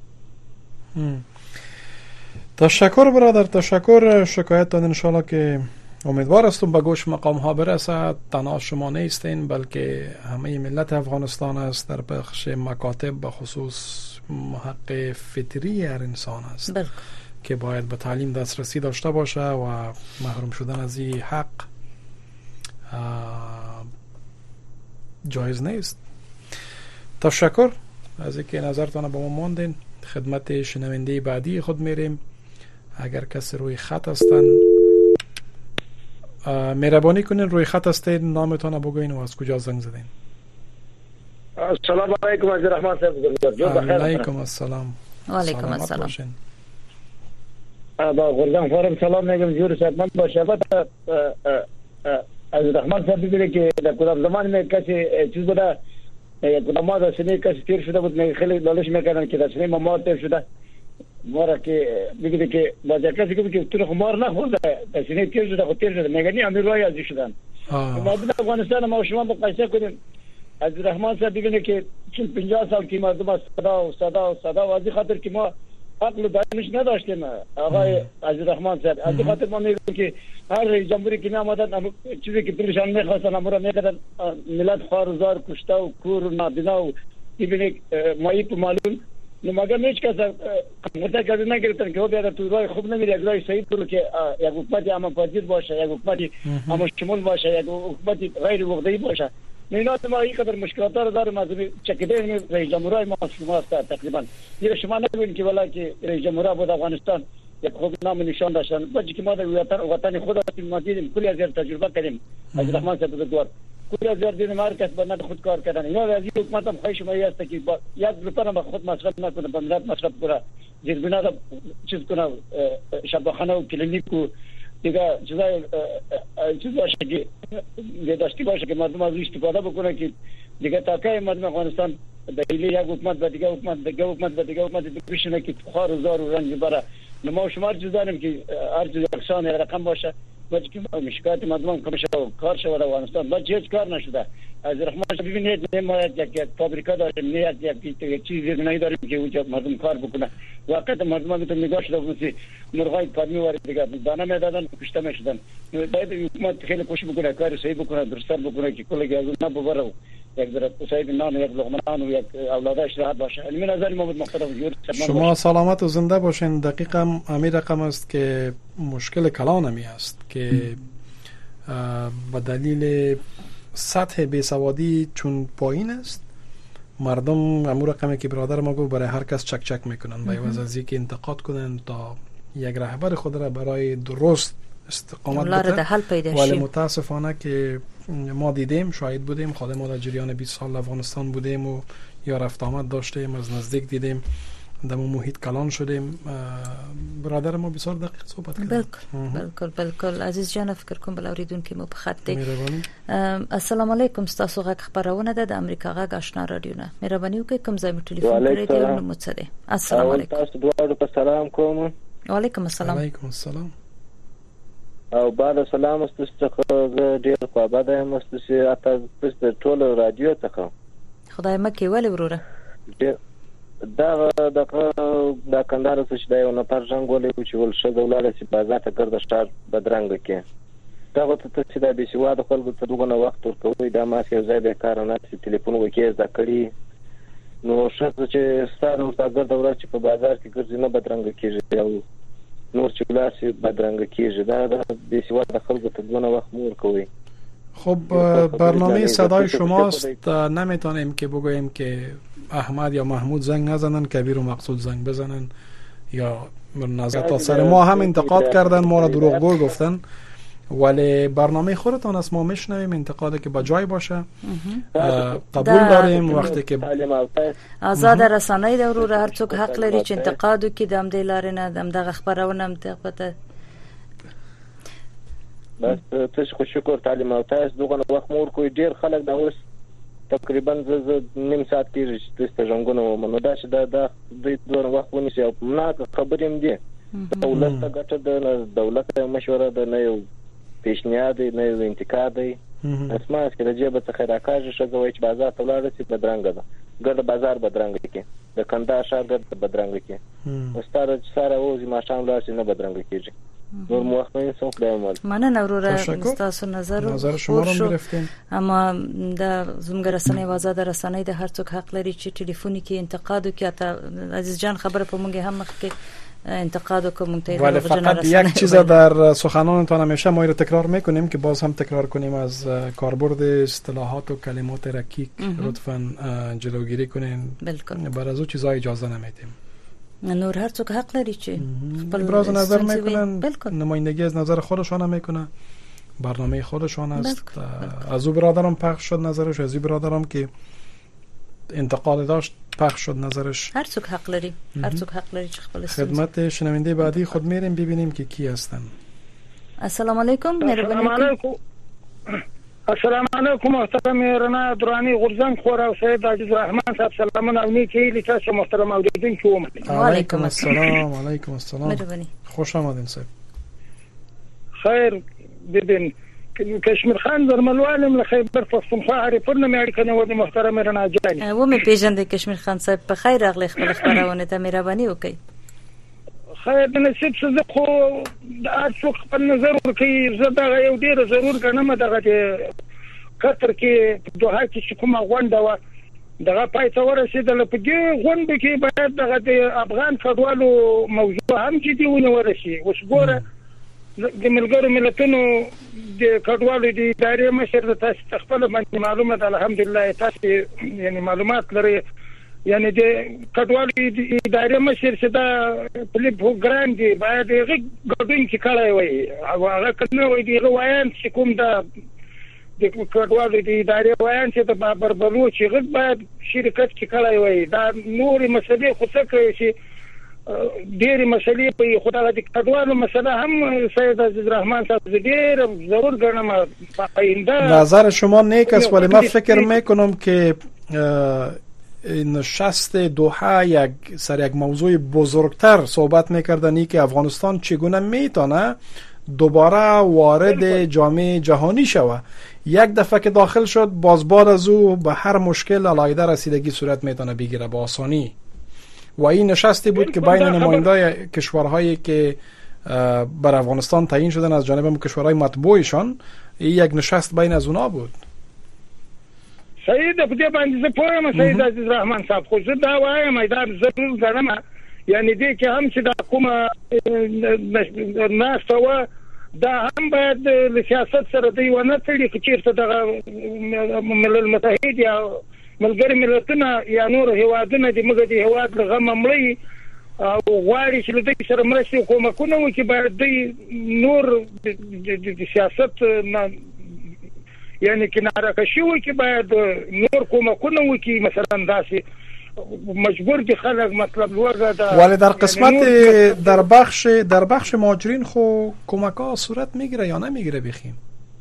تشکر برادر تشکر شکایتتان ان شاء الله که امیدوار هستم به گوش مقام ها برسد تنها شما نیستین بلکه همه ملت افغانستان است در بخش مکاتب به خصوص حق فطری هر انسان است بلکه. که باید به تعلیم دسترسی داشته باشه و محروم شدن از این حق جایز نیست. تشکر از اینکه نظرتان با ما ماندین. خدمت شنونده بعدی خود میریم. اگر کسی روی خط هستن مهربانی کنین روی خط هستین نامتان بگوین و از کجا زنگ زدین. السلام علیکم از رحمان صاحب. علیکم السلام. و علیکم السلام. با غردان فارم سلام میگم جور صحتمند باشه. از رحمان صاحب بگیره که در کدام زمان میں کسی چیز بوده کدام ما در سنه کسی تیر شده بود میگه خیلی لالش میکنن که در سنه ما مار تیر شده مارا که بگیده که باز کسی که بگیده تو مار نخورده در سنه تیر شده خود تیر شده میگه نی امیر روی ازی شدن ما بین افغانستان ما و شما مقایسه کنیم. از رحمان صاحب بگیده که چل پنجاه سال که مردم صدا و صدا و صدا و ازی خاطر که ما عقل و دانش نداشتیم آقای عزیز رحمان صاحب. از خاطر ما میگم که هر جمهوری که نامدن چیزی که پرشان میخواستن امورا میکردن ملت خوارزار کشته و کور و نابینا و ببینید مایی پو معلوم مگر هیچ کس متکرر نگرفتن که او بیاد تو راه خوب نمیره یک راه صحیح برو که یک حکومت اما پذیر باشه یک حکومت اما شمول باشه یک حکومت غیر وقتی باشه. میلاد ما این قدر مشکلات رو داریم از چکیده رئیس جمهوری ما شما است تقریبا. دیگه شما نبینید که ولی که رئیس جمهوری بود افغانستان یک خوب نام نشان داشتن. وقتی که ما در وطن وطن خود ما دیدیم کلی از تجربه کردیم از رحمان صاحب بزرگوار کلی از دیدیم هر کس بنا خود کار کردن. اینا از این حکومت هم خواهش ما است که با یک روپیه به خود مصرف نکنه، به ملت مصرف کنه، زیربنا را چیز کنه، شفاخانه و کلینیک و دیگه چیزای چیز باشه که داشتی باشه که مردم از استفاده بکنه که دیگه تاکای مردم افغانستان دلیل یک حکومت به دیگه حکومت دیگه حکومت به دیگه حکومت بشینه که خار و زار و رنج بره. ما شما چیز داریم که هر چیز یکسان رقم باشه، وقتی که مشکلات مردم کم شه و کار شه در افغانستان بعد هیچ کار نشده. از رحمان ببینید ما یک فابریکا داریم، نه یک یک چیزی نداریم که اونجا مردم کار بکنه. واقعا مردم میتونن نگاه شده مثل مرغای پادمی وارد دیگه دانه میدادن کشته میشدن. باید حکومت خیلی کوشش بکنه کار صحیح بکنه، درست بکنه که کلی گازو نبره، یک ذره صاحب نان یک لقمه نان و یک اولادش راحت باشه. علمی نظر ما بود محترم شما سلامت و زنده باشین. دقیقاً همین رقم است که مشکل کلان همی است که به دلیل سطح بیسوادی چون پایین است مردم امور رقمی که برادر ما گفت برای هر کس چک چک میکنن به عوض از اینکه انتقاد کنن تا یک رهبر خود را برای درست استقامت بدن. ولی متاسفانه که ما دیدیم، شاهد بودیم، خود ما در جریان بیست سال افغانستان بودیم و یا رفت آمد داشتیم، از نزدیک دیدیم، در محیط کلان شدیم. برادر ما بسیار دقیق صحبت کرد. بالکل بالکل بالکل. عزیز جان فکر کوم بل اوریدونکو مو په خط دی. السلام علیکم. تاسو غږ خبرونه ده د امریکا غږ آشنا رادیو نه. مهرباني وکړئ کوم ځای مو ټلیفون کړی دی نو مڅ دی. السلام علیکم. تاسو دواړو ته سلام کوم. وعلیکم السلام. وعلیکم السلام. او بعد سلام است څخه ډیر په بده یم چې اته د ټولو رادیو څخه خدای مکه ولی وروره دا دغه د کندهار څخه د یو نفر ژوندولې چې ول شه دولت چې بازار ته ګرځ شار بدرنګ کې دا ته چې د بيسواد خلکو ته دغه وخت ورکوي دا ما چې زای به کار نه چې ټلیفون وکړي ځکړي نو شته چې ستاره او تاګر دولت چې په بازار کې ګرځي نه بدرنګ کېږي او نور چې لاسي بدرنګ کېږي دا د بيسواد خلکو ته دغه وخت مور کوي. خب برنامه صدای شماست، نمیتونیم که بگوییم که احمد یا محمود زنگ نزنن، کبیر و مقصود زنگ بزنن یا نظرات سر ما هم انتقاد کردن، ما را دروغگو گفتن، ولی برنامه خودتان است، ما میشنویم انتقادی که با جای باشه قبول داریم. وقتی که آزاد رسانه‌ای دورو هر څوک حق لري چې انتقاد وکړي، دم دی لارې نه دم دغه خبرونه هم ته بس تاسو خو شکر تعلیم او تاسو دغه وخت مور کوی ډیر خلک دا اوس تقریبا ز نیم ساعت کې چې تاسو څنګه نو دا چې دا د دوه وخت ونیسي او نه خبرېم دي دولت ته ګټه د دولت مشوره ده، نه یو پیشنهاد نه یو انتقاد دی. اسماس کې د جیب څخه راکاږي شګوي چې بازار ته ولاړ شي بدرنګ ده ګرد بازار بدرنګ کې د کنده شهر ګرد بدرنګ کې استاد سره اوس ما شام لاسي نه بدرنګ کېږي. نور موخمه څو کلمه مننه وروره تاسو نظر نظر شما رو گرفتیم. اما د زموږ رسنۍ آزاد رسنۍ د هر څوک حق لري چې ټلیفوني کې انتقاد وکړي. ته عزیز جان خبره په مونږ هم مخ کې انتقاد وکوم ته ولی فقط یک چیز در سخنانتان همیشه ما رو تکرار میکنیم که باز هم تکرار کنیم از کاربرد اصطلاحات و کلمات رکیک لطفاً جلوگیری کنین. بر از او چیزا اجازه نمیدیم. نور هر څوک حق لري چې خپل ابراز نظر میکنن، نمایندگی از نظر خودشان میکنه، برنامه خودشان است. از او برادرم پخش شد نظرش، از این برادرم که انتقاد داشت پخش شد نظرش. هر څوک حق لري، هر څوک حق لري چې خپل خدمت شنونده بعدی خود میریم ببینیم که کی هستن. السلام علیکم. مهرباني. السلام علیکم محترم رنا درانی غرزن خور او سید عزیز رحمان صاحب سلامونه او نیکی لتاسو محترم اوریدونکو. علیکم السلام. علیکم السلام. خوش آمدین صاحب. خیر ببین کشمیر خان درملوالم له خیبر پښتونخوا اړیپونه مې اړیکه نه ودی محترم رنا جان و مې پیژندې کشمیر خان صاحب په خیر راغلی خپل خبرونه ته مهرباني وکړئ. خیر د نصیب څه خو د ارڅو خپل نظر ورکړي زه دا یو ډیر ضرور غنم دغه کتر کې دوه کې کومه غونډه و دغه پای ته ورسېدل په دې غونډه کې باید دغه د افغان فدوالو موضوع هم جدي ونورسي. اوس ګوره د ملګرو ملتونو د کډوالو د ادارې مشر د تاسو خپل باندې معلومات الحمدلله تاسو یعنی معلومات لري یعنی د کډوالو ادارې مشر چې دا فلیپ ګراندي باید یې ګډون کې کړی وي او هغه کنه وي دی روایان چې کوم دا د کډوالو د ادارې وایان چې د بابر بلوچ غږ باید شرکت کې کړی وي دا نورې مسلې خو څه کوي چې ډېرې مسلې په خدای د کډوالو مسله هم سید عزیز الرحمن صاحب ډېر ضرور ګڼم په آینده. نظر شما نیک است ولی من فکر میکنم که نشست دوحه یک سر یک موضوع بزرگتر صحبت میکردن که افغانستان چگونه میتونه دوباره وارد جامعه جهانی شود. یک دفعه که داخل شد باز بعد از او به هر مشکل علیحده رسیدگی صورت میتونه بگیره با آسانی. و این نشستی بود که بین نمایندای کشورهایی که بر افغانستان تعیین شدن از جانب کشورهای مطبوعشان، یک نشست بین از اونا بود. صحیح ده، په دې باندې زه پوهیم سید عزیز الرحمن صاحب، خو زه دا وایم دا ضرور ګڼم یعنی دې کې هم چې دا کومه ناسته وه دا هم باید له سیاست سره دوی ونه تړي که چېرته دغه ملل متحد یا ملګري ملتونه یا نور هیوادونه د موږ د هیواد له غمه مړی او غواړي چې له دوی سره مرستې او کومکونه وکړي، باید دوی نور د سیاست نه یعنی کناره کشي وکړي، باید نور کومکونه وکړي. مثلا داسې مجبور دي خلک مطلب لوړه ده. ولی در قسمت در بخش در بخش مهاجرین خو کمک‌ها صورت میگیره یا نمیگیره بخیم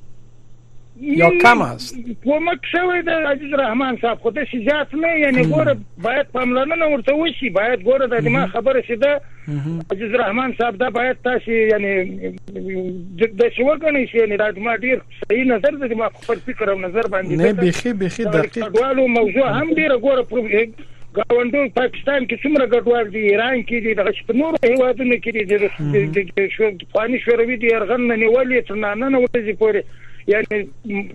یا کم است؟ کمک شوی ده عزیز رحمان صاحب، خو داسې زیات نه، یعنی ګوره باید پاملرنه ورته وشي، باید ګوره د ما خبره چې ده عزیز رحمان صاحب دا باید تاسې یعنی داسې وګڼئ چې یعنی دا ما ډېر صحیح نظر ده، ما خپل فکر او نظر باندې نه بیخي بیخي دقیق کډوالو موضوع هم ډېره ګوره ګاونډو پاکستان کې څومره ګډوال دي، ایران کې دي، دغه په نورو هیوادونو کې دي د پخواني شوروي د یرغل نه نیولې تر نننه ورځې پورې یعنی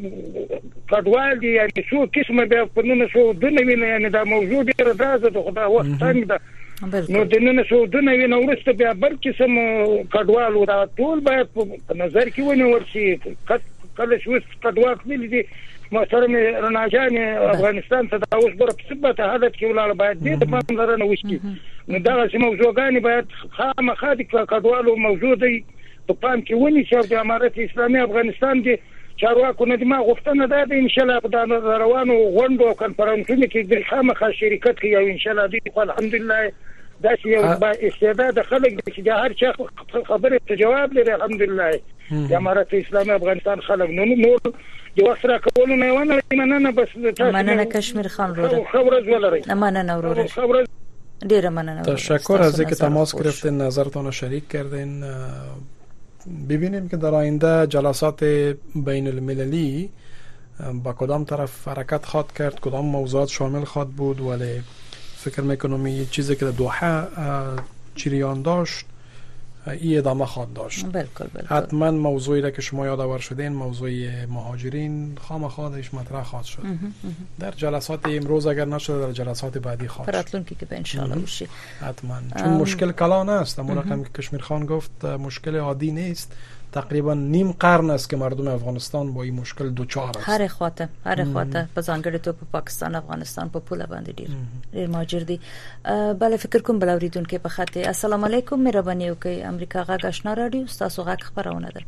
کډوال دي، یعنی څو قسمه بیا په نن سعودونه ویني، یعنی دا موضوع ډېره دازه ده، خو دا وخت تنګ ده نو د نن سعودونه ویني وروسته بیا بل قسم کډوال و دا ټول باید په نظر کې ونیول شي. کله چې اوس کډوال تللي دي محترم رڼا جان افغانستان ته دا اوس ګوره په څه بته حالت کې ولاړه، باید دې ته پاملرنه وشي. نو دغسې موضوعګانې باید خامخا د کډوالو موضوع دی په پام کې ونیسي او د امارت اسلامي افغانستان د چارواکو نه د ما غوښتنه دا ده انشاءالله په دا روانو غونډو او کنفرانسونو کې د خامخا شرکت کوي او انشاءالله دوی خو الحمدلله داسې یو با استعداده خلک دي چې د هر چا خبرې ته جواب لري الحمدلله د امارت اسلامي افغانستان خلک. نو نور د وخت راکولو نه یې ونه لري. مننه بس مننه کشمیر خان وروره، ښه ورځ ولرئ. مننه وروره، ډېره مننه. تشکر از اینکه تماس گرفتین، نظرتان رو شریک کردین. ببینیم که در آینده جلسات بین المللی با کدام طرف حرکت خواهد کرد، کدام موضوعات شامل خواهد بود، ولی فکر میکنم این چیزی که در دوحه جریان داشت این ادامه خواهد داشت. بلکل بلکل. حتما موضوعی را که شما یادآور شدین، موضوع مهاجرین خامخوادش مطرح خواهد شد در جلسات امروز، اگر نشده در جلسات بعدی خواهد شد. پراتلونکی که به ان شاء الله بشه. حتما چون ام... مشکل کلان است، اما رقم که کشمیر خان گفت مشکل عادی نیست. تقریبا نیم قرن است که مردم افغانستان با این مشکل دوچار است. هر خواته هر خواته په ځانګړي توګه په پاکستان افغانستان په پوله باندې ډیر ډیر مهاجر دي. بل فکر کوم بل اوریدونکو په خاطر السلام علیکم، مهرباني وکړئ. امریکا غږ آشنا رادیو تاسو غږ خبرونه ده.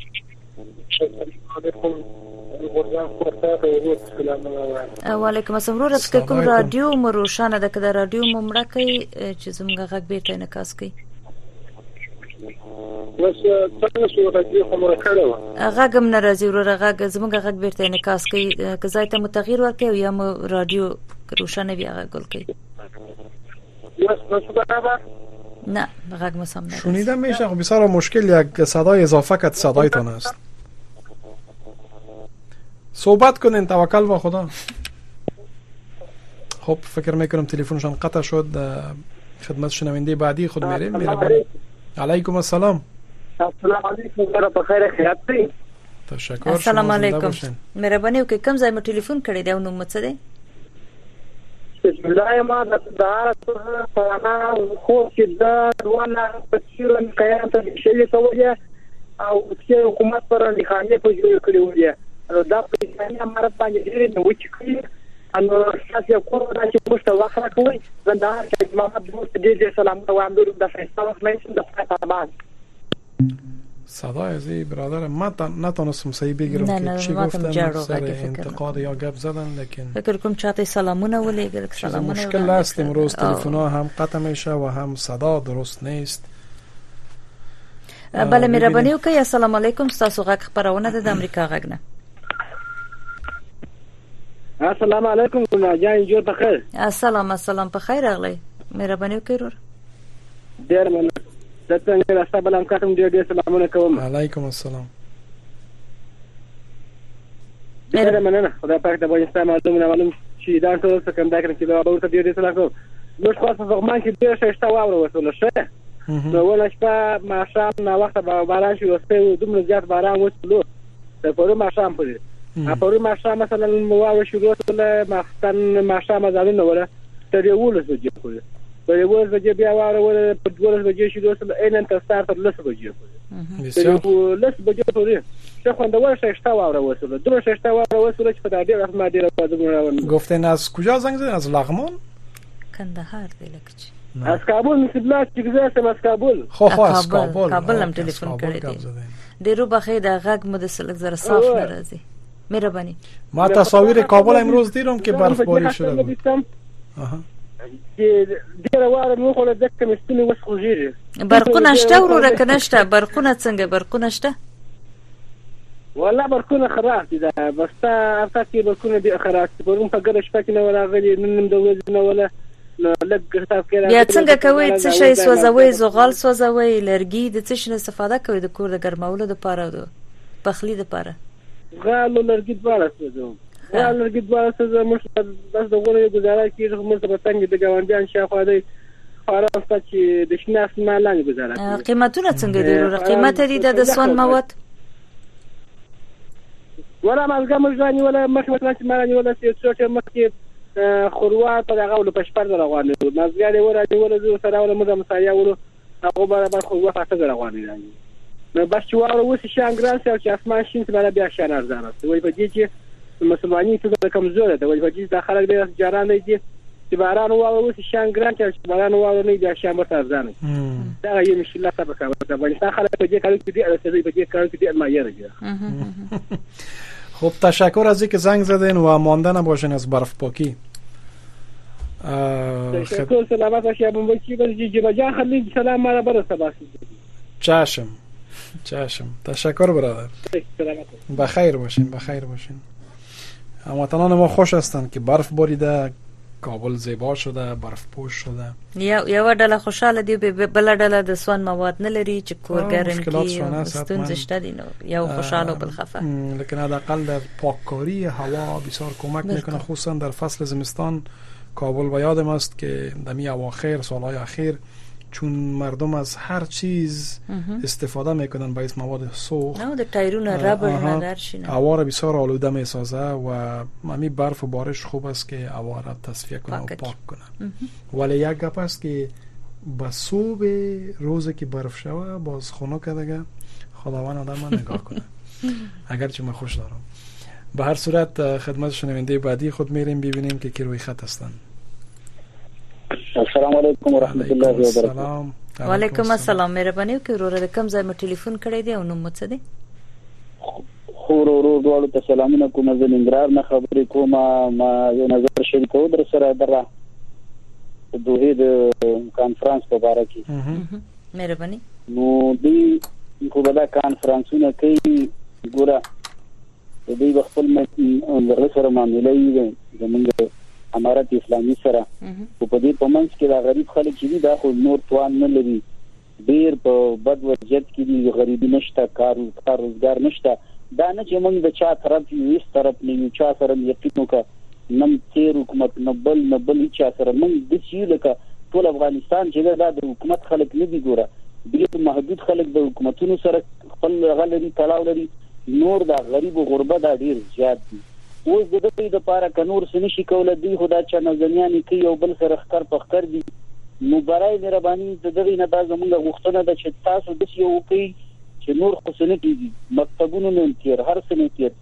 وعلیکم السلام. ورته فکر کوم رادیو مو روشانه ده، کله رادیو مو مړه کوي چې زموږ غږ بیرته انعکاس کوي. بس څنګه شو راځي خبره کړو غږم ناراضي وروره، غږ زموږ غږ بیرته انعکاس کوي، که ځای ته متغیر ورکوي یا مو رادیو روشنه بیا غږ ګل کوي. بس بس برابر نه غږ مسام نه شنیدم میشه. خب بسیار مشکل یک صدای اضافه کت صدایتان است. صحبت کنین، توکل به خدا. خب فکر میکنم تلفنشان قطع شد. خدمت شنونده بعدی خود میریم. مهربانی. علیکم السلام. السلام علیکم، سره په خیر خیرات دی. تشکر. السلام علیکم، مهرباني وکړئ. کوم ځای مو ټلیفون کړی دی او نوم څه دی؟ بسم الله ما د دار په خو چې دا ونه په سیرن کایان ته شلې کولې او چې حکومت پر لخانه په جوړ کړی وې، نو دا په ځانګړي امارت باندې ډېر نو چې کړی انو تاسو کور دا چې موږ ته وخت راکوي زندار چې محمد موږ دې دې سلام وایم درود د فیصله وخت میشم د فاطمه صدای زی برادر ما نتونستم صحیح بگیرم که چی گفتن سر انتقاد یا گپ زدن لیکن فکر کنم چاته سلامونه ولېګل سلامونه مشکل است امروز تلفن‌ها هم قطع میشه و هم صدا درست نیست. بله مهرباني وکړئ. السلام علیکم. تاسو غږ خبرونه د امریکا غږ نه. السلام علیکم جان جوړ بخیر. السلام السلام په خیر اغلی. مهرباني وکړئ ورور. ډیر مننه. د څنګه راستہ بلم کاتم ډیر ډیر سلامونه کوم. علیکم السلام. ډیر مننه. خدای پاک د افغانستان معلومه معلوم چې دا ټول څه کوم دا کړم چې دا ورته ډیر ډیر سلام کوم. نو خاصه زغمان کې ډیر شته واوره وسوله شه. نو ولا شپه ما شام نه وخت به باران شي وسته دومره زیات باران وسلو. د پرو ما شام پرې. ا پرو ما شام مثلا مواو شروع له مختن ما شام ځانونه ولا تر یو لږه پرې. په یو ځای بیا واره ول په دوه ورځې شروع سره عین تر ستاره تر لس بجې پورې په لس بجې پورې څه خوندور شته واره وسوله دوه شته واره وسوله چې په دې وخت ما ډیره پاتې گفتن از کجا زنگ زدن؟ از لغمان؟ کندهار دی لکه از کابل مثبت چې گذاشتم از کابل خو خو از کابل کابل هم ټلیفون کړی دی ډیرو بخیر د غږ مو د سلک زره صاف ناراضي. مهرباني. ما تصاویر کابل امروز دیدم که برفباری شده بود. آها ډیره واره نو خو د کم استنی وس خوږیږي. برقونه شته ورو کنهشته برقونه څنګه برقونه شته؟ والله برقونه خراب دي بس تا افتا کې برقونه دي خراب دي پرون په ګر شپه کې نه ولا غلي نن د ورځې نه ولا لږ تاسو کې بیا څنګه کوي څه شي سوځوي زغال سوځوي لرګي د څه شي استفاده کوي د کور د ګرمولو لپاره د پخلی لپاره؟ غالو لرګي دواړه سوځو غالو لرګي دواړه سوځو موږ بس د غوړې گزاره کیږي موږ په څنګه د ګاونډیان شاخوا دی خارافته چې د شناس مالان گزاره کوي. قیمتونه څنګه دي ورو قیمت دي د سون مواد؟ ولا مازګه مزانی ولا مخمت ناس مالانی ولا څه څه مخکې خوروا په هغه ول په شپږ روانه مازګه ولا ولا زو سره ولا مزه مسایا ول هغه به خوروا فاته روانه دي نو بس چې واره وسی شانګران سره چې اسمان شین څه بیا شان ارزانه وي په دې چې مسلمانۍ ته د کمزور ده وي په دې د خلک ډیر جاران دي چې باران واره وسی شانګران چې باران واره نه بیا شان مت ارزانه دا یې مشکله سبب کوي دا باندې خلک په دې کارو کې دي او په دې کارو کې دي ما یې خب تشکر از اینکه زنگ زدین و مانده نباشین از برف پاکی. تشکر سلامت باشی ابو بچی بچی جبجا خلید سلام مرا برسه باسی. چشم چشم تشکر برادر. سلامت. بخیر باشین بخیر باشین. هموطنان ما خوش هستند که برف باریده کابل زیبا شده برف پوش شده. یا یو ډله خوشاله دی بل ډله د سون مواد نه لري چې کور ګرم کی ستونزه شته دي نو یو خوشاله بل خفه. لیکن حداقل در پاککاری هوا بسیار کمک میکنه خصوصا در فصل زمستان. کابل و یادم است که دمی اواخر سالهای اخیر چون مردم از هر چیز استفاده میکنن با این مواد سوخت نه د تایرون ربر ندار شینه هوا را بسیار آلوده میسازه و همین برف و بارش خوب است که هوا را تصفیه کنه و پاک کنه. ولی یک گپ است که با صبح روزی که برف شوه باز خنک دیگه خداوند آدم من نگاه کنه اگرچه من خوش دارم. به هر صورت خدمت شنونده بعدی خود میریم ببینیم که کی روی خط هستن. السلام علیکم ورحمت الله وبرکاته. و علیکم السلام. مهرباني وکړئ ورور د کوم ځای مو ټلیفون کړی دی او نوم مو څه دی؟ خو ورور ډول ته سلامونه کوم زه ننګرهار نه خبرې کوم. ما یو نظر شریکو در سره دره د دوه د کانفرنس په اړه کې. مهرباني. نو دی کو بل کانفرنسونه کوي ګوره د دې خپل د سره معاملې زمونږ امارت اسلامي سره په دې په منځ کې دا غریب خلک چې دا خو نور توان نه لري ډیر په بد وضعیت کې دي غریبي نشته کار کار روزګار نشته دا نه چې موږ د چا طرف یو هیڅ طرف نه یو چا سره یقین وکړو نن تیر حکومت نه بل نه بل چا سره موږ د شي لکه ټول افغانستان چې دا د حکومت خلک نه دي ګوره ډیر محدود خلک د حکومتونو سره خپل غلري تلاو لري نور دا غریب او غربه دا ډیر زیات دي. اوس د دې د پاره کنور سن شي کوله دی خدا چې نازنیان کوي او بل سره خکر پخکر دي نو برای مهرباني د دې نه د زمونږ غوښتنه د چې تاسو د یو کوي چې نور خصنه کیږي مکتبونو نه تیر هر څه نه تیر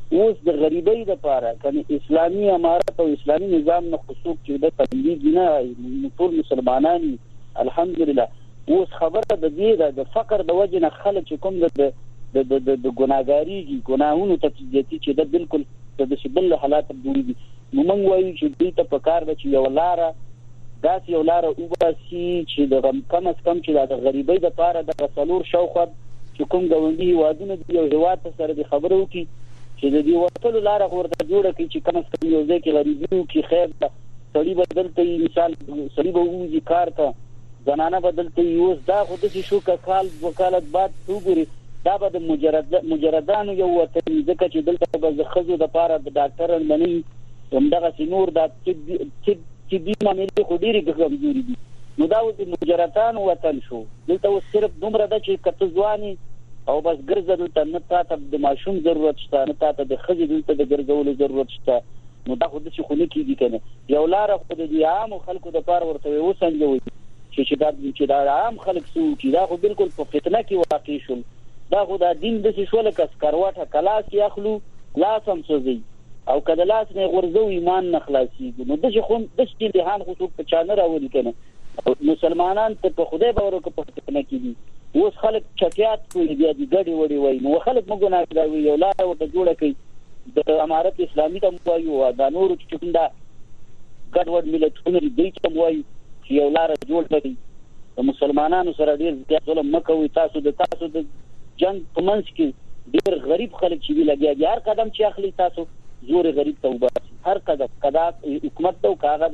اوس د غریبۍ لپاره کنه اسلامي امارت او اسلامي نظام نه خصوص چې د تبلیغ نه ټول مسلمانان الحمدلله اوس خبره د دې د فقر د وجه نه خلک چې کوم د د د د ګناګاری ګناهونو ته چې چې د بالکل د شبل حالات جوړي نو موږ وایو چې دې ته پکار د چې یو لاره داس یو لاره وباسي چې د کم از کم چې د غریبۍ لپاره د رسولور شوخه چې کوم غوندي وادونه دی یو هواد سره د خبرو کې چې د دې وټلو لاره ورته جوړه کې چې کم از کم یو ځکه غریبیو کې خیر ده سړي بدلته مثال سړي به وځي کار ته زنانه بدلته یوز دا خو د شو کال وکالت بعد وګوري دا به د مجرد مجردانو یو وته ځکه چې دلته به خزو د پاره د ډاکټرن مني همدغه سينور د چې چې دې معاملې خو ډېری کمزوري دي نو دا د مجردانو وطن شو دلته صرف دومره د چې کته ځواني او بس ګرځه دلته نه تاسو د ماشوم ضرورت شته نه تاسو د خزې دلته د ګرځولو ضرورت شته نو دا خو د څه خو نه کیږي کنه یو لار خو د عام خلکو د پاره ورته وسنجوي چې چې دا چې دا عام خلک سو چې دا خو بالکل په فتنه کې واقع شول دا خو د دین د څه شول کس کاروټه کلاس یاخلو لاس هم سوزي او کله لاس نه غرزو ایمان نه خلاصي نو د څه خو د څه امتحان خو په چانه راوړي کنه مسلمانان ته په خدای باور وکړي په فتنه کې دي اوس خلک چټیات کوي بیا دي ګډي وړي وای نو خلک موږ نه کوي یو لار ورته جوړه کوي د امارت اسلامي ته وایو دا نور چې څنګه ګډوډ ملتونه دي چې وایي چې یو لار جوړ کړي د مسلمانانو سره ډیر زیات ظلم مکوي تاسو د تاسو د جنگ په منځ کې ډیر غریب خلک چې لګیا دي هر قدم چې اخلي تاسو زور غریب توبه هر قدم قضا حکومت تو کاغذ.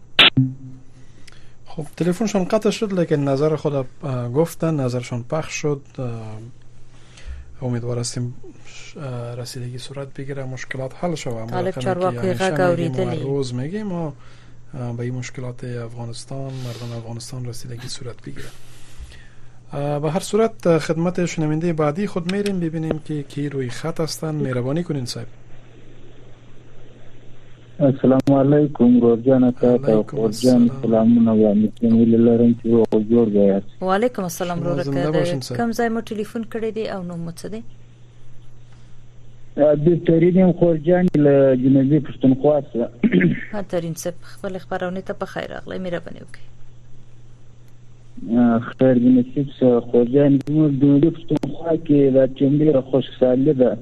خب تلفنشون قطع شد لیکن نظر خود گفتن نظرشون پخش شد امیدوار هستیم رسیدگی صورت بگیره مشکلات حل شود. طالب چارواکی غږ اوریدلی روز میگیم ما به این مشکلات افغانستان مردم افغانستان رسیدگی صورت بگیره. به هر صورت خدمت شنونده بعدی خود میریم ببینیم که کی روی خط هستن. مهربانی کنین صاحب. السلام علیکم رورجان تا رورجان سلامونه و امید لرم چې او جوړ غواړم. وعلیکم السلام رورکه کوم ځای مو ټلیفون کړی دی او نو مڅ دی؟ د ترینم خورجان له جنوبي پښتونخوا څخه. ها ترین څه خپل خبرونه ته په خیر اغلی مهرباني وکړئ. خیر دې نصیب سره خورجان د جنوبي پښتونخوا کې د چندې خوشاله ده.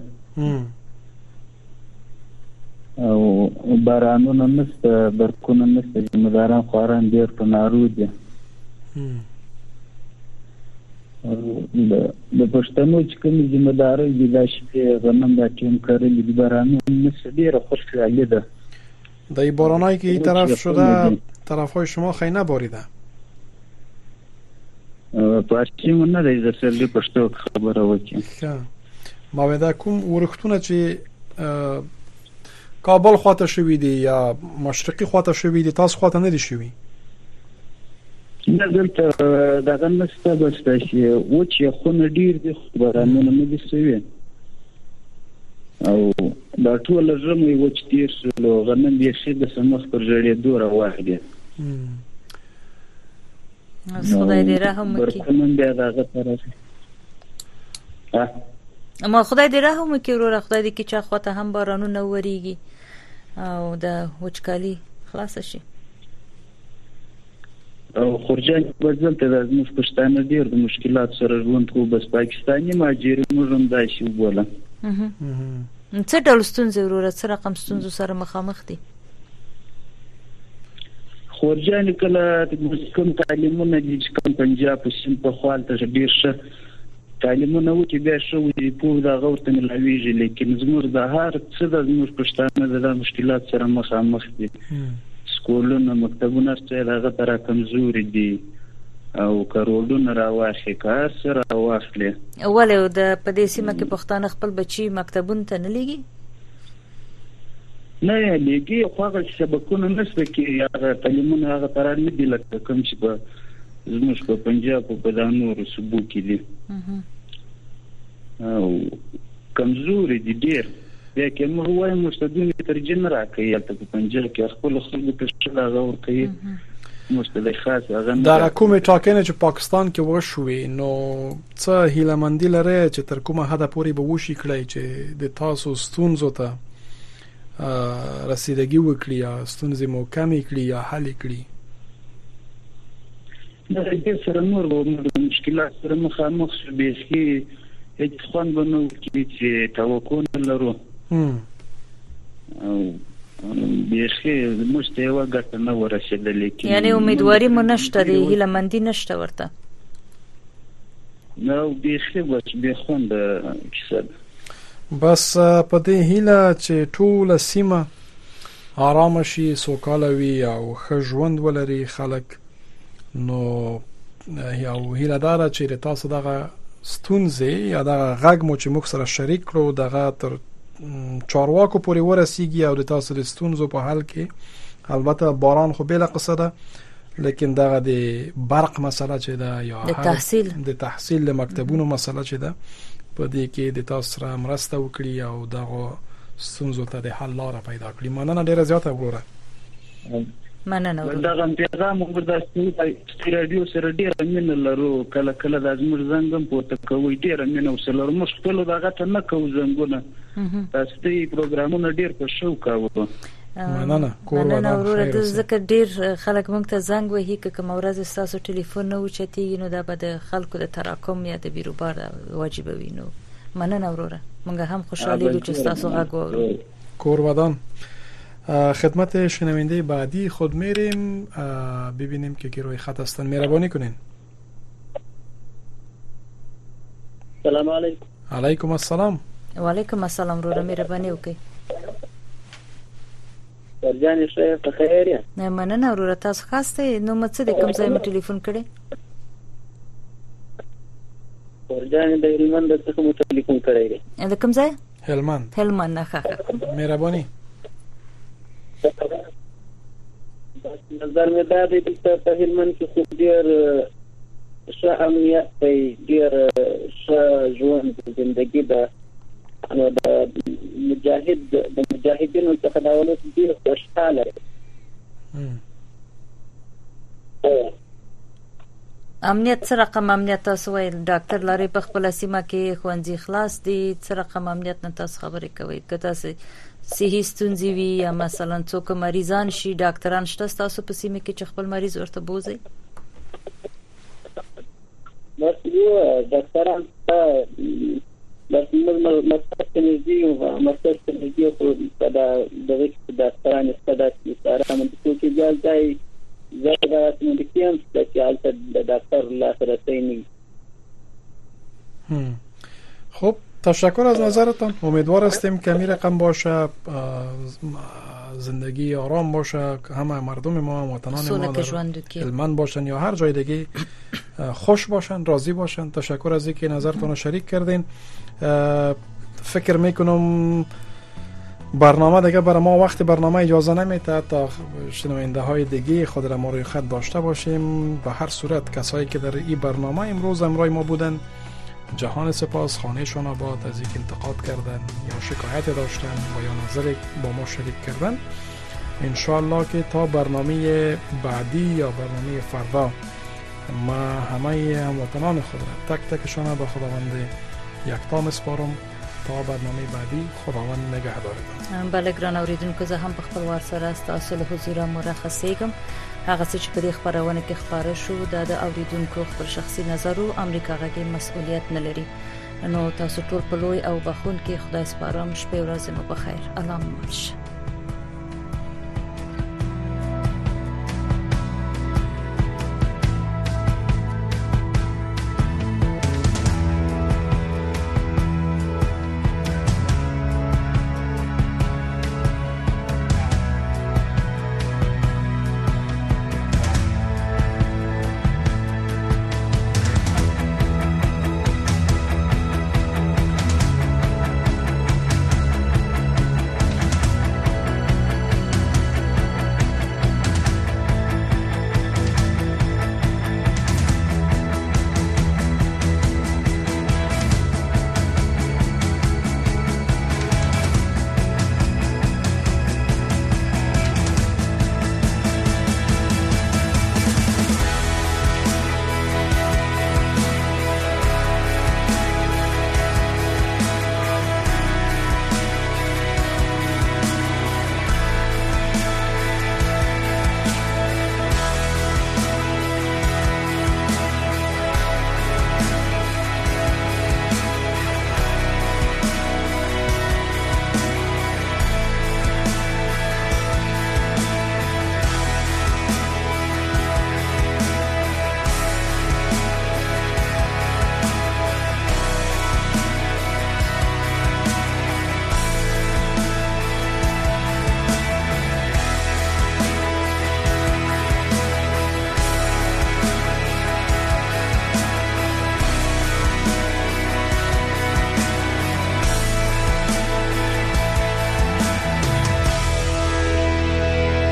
او بارانونه نشته برکونه نشته زمینداران خواران ډیر په نارو دي. د پښتنو چې کوم زمینداري دي د شپې غنم د ټیم کړل دي بارانونه نشته ډیر خوشاله ده. د بارانایی که این طرف شده طرفای شما خیلی نباریده؟ پارچیم نه دی د سرلی پښتو خبره وکړي. ما ودا کوم ورختونه چې کابل خواته شوی دی یا مشرقی خواته شوی دی تاسو خواته نه دی شوی؟ نه دلته دغه نسته بس چې و چې خونه ډیر دي بارانونه نه دي شوی او دا ټول زموږ و چې تیر شلو غنم یې شي د سمخ پر جړې دوره واحده. خدای دې رحم وکړي. برکمن بیا دغه طرف اما خدای دې رحم وکړي ورور خدای دې کې چا خواته هم بارانونه وریږي او د وچکالي خلاص شي. او خورجان بدل ته د موږ پښتانه ډیر د مشکلات سره ژوند کوو بس پاکستاني ماجر موږ هم داسې وبولم. څه ډول ستونزې ورور څه رقم ستونزو سره مخامخ دي؟ خورجان کله د کوم تعلیمونه دي چې کوم پنجاب په سیم په خپل ته ډیر ښه تعلیمونه و چې بیا شو دی په دا غوړته ملاویږي لیکن زموږ د هر څه د زموږ پښتانه د مشکلات سره مخامخ دي. سکولونه مکتبونه څه هغه تر کمزوري دي او کروڑونه راوخی کار سره واخلي. ولې د پدې سیمه کې پښتانه خپل بچي مکتبونه ته نه لګي؟ نه لګي خو هغه سبقونه نشته کې هغه تعلیمونه هغه تر نه دي لکه کوم چې په زموږ په پنجاب په دانور صوبو کې دي او کمزوري دي ډیر. بیا کې موږ وایم چې د دې ترجمه راکړي ته په پنجاب کې خپل خلکو ته شلا غوړ کوي مستدې خاص هغه دا کومه ټاکنه چې پاکستان کې وشوي نو څه هیله مندي لري چې تر کومه حد پورې به وشي کړی چې د تاسو ستونزو ته رسیدگی وکړي یا ستونزې مو کمې کړي یا حل کړي؟ دا دې سره نور به مشکلات سره مخامخ شو، بیخي هیڅ خوند به نه وکړي چې توقع نه لرو او بیخي موږ ته یوه ګټه نه ورسېدلې. یعنې امیدواري مو نشته، د هیله مندي نشته ورته؟ نه بیخي بس بې خونده کیسه ده. بس په دې هیله چې ټوله سیمه آرامه شي، سوکاله وي او ښه ژوند ولري خلک، نو یو هیله داره چې تاسو دغه ستونزې یا دغه غږ مو چې موږ سره شریک کړو دغه تر چارواکو پورې ورسیږي او د تاسو د ستونزو په حل کې. البته باران خو بله قصه ده، لیکن دغه د برق مسله چې ده یا د تحصیل د تحصیل د مکتبونو مسله چې ده په دې کې د تاسو سره مرسته وکړي او دغه ستونزو ته د حل لاره پیدا کړي. مننه ډیره زیاته وروره. مننه وروره. دغه پیغام موږ د رادیو سره ډیره مینه لرو، کله کله د زموږ زنګ هم پورته کوي، ډیره مینه ورسره لرو. موږ خپل دغه ته نه کوو زنګونه، تاسو ته پروګرامونه ډیر په شوق کوو. مننه کور مننه وروره. د ځکه ډیر خلک موږ ته زنګ وهي که کوم ورځ تاسو ټلیفون نه وچتي نو دا به د خلکو د تراکم یا د بیروبار واجب وي. نو مننه وروره، موږ هم خوشحالی یو چې تاسو غږ واورو. کور ودان. خدمت شنونده بعدی خود میریم ببینیم که کی روی خط هستن. مهربانی کنین. سلام علیکم. علیکم السلام. و علیکم السلام وروره، مهربانی وکړئ. ورجان شه په خیر یا؟ نه مننه وروره، تاسو خاصه نو مڅ د کوم ځای مې ټلیفون کړی؟ ورجان د هلمند څخه مې ټلیفون کړی دی. د کوم ځای؟ هلمند. هلمند نه ښه. مهربانی. نظر مې دا دی چې په هلمند کې خو ډېر ښه امنیت دی، ډېر ښه ژوند زندگی ده. نو د مجاهد د مجاهدینو څخه دا ولې ډېر خوشاله دي. امنیت څه رقم امنیت تاسو ویل؟ ډاکټر لري په خپل سیمه کې، ښوونځي خلاص دي، څه رقم امنیت نه تاسو خبرې کوئ؟ که تاسو صحي ستونزې وي یا مثلا څوک مریضان شي، ډاکټران شته تاسو په سیمه کې چې خپل مریض ورته بوزي؟ بس یو ډاکټران ته بس موږ مستر نږدې او مستر نږدې خو دا دغه ډاکټران ستاسو د سره مونږ کې ځای زیاده مدیکیم سپیشال ته د ډاکټر لاسرسی نه. خب تشکر از نظرتان. امیدوار هستیم که می رقم باشه، زندگی آرام باشه، همه مردم ما وطنان ما در هلمند باشن یا هر جای دیگه خوش باشن، راضی باشن. تشکر از اینکه نظرتون رو شریک کردین. فکر میکنم برنامه دیگه برای ما وقت برنامه اجازه نمیده تا شنونده های دیگه خود را ما روی خط داشته باشیم. به هر صورت کسایی که در این برنامه امروز همراه ما بودن جهان سپاس، خانهشان آباد، از اینکه انتقاد کردن یا شکایت داشتن و یا نظر با ما شریک کردن. انشاءالله که تا برنامه بعدی یا برنامه فردا ما همه هموطنان خود را تک تکشان به خداوند یکتا میسپارم. تا برنامه بعدی خداوند نگهدارتان. بله ګران اوریدونکو، زه هم په خپل وار سره ستاسو له حضور مرخصیږم. هغه څه چې په دې خبرونه کې خبره شو دا د اوریدونکو خپل شخصي نظر او امریکا غږی مسؤلیت نه لري. نو تاسو ټول په لوی او بخون کې خدای سپارم. شپه ورځ مو بخیر. الله مو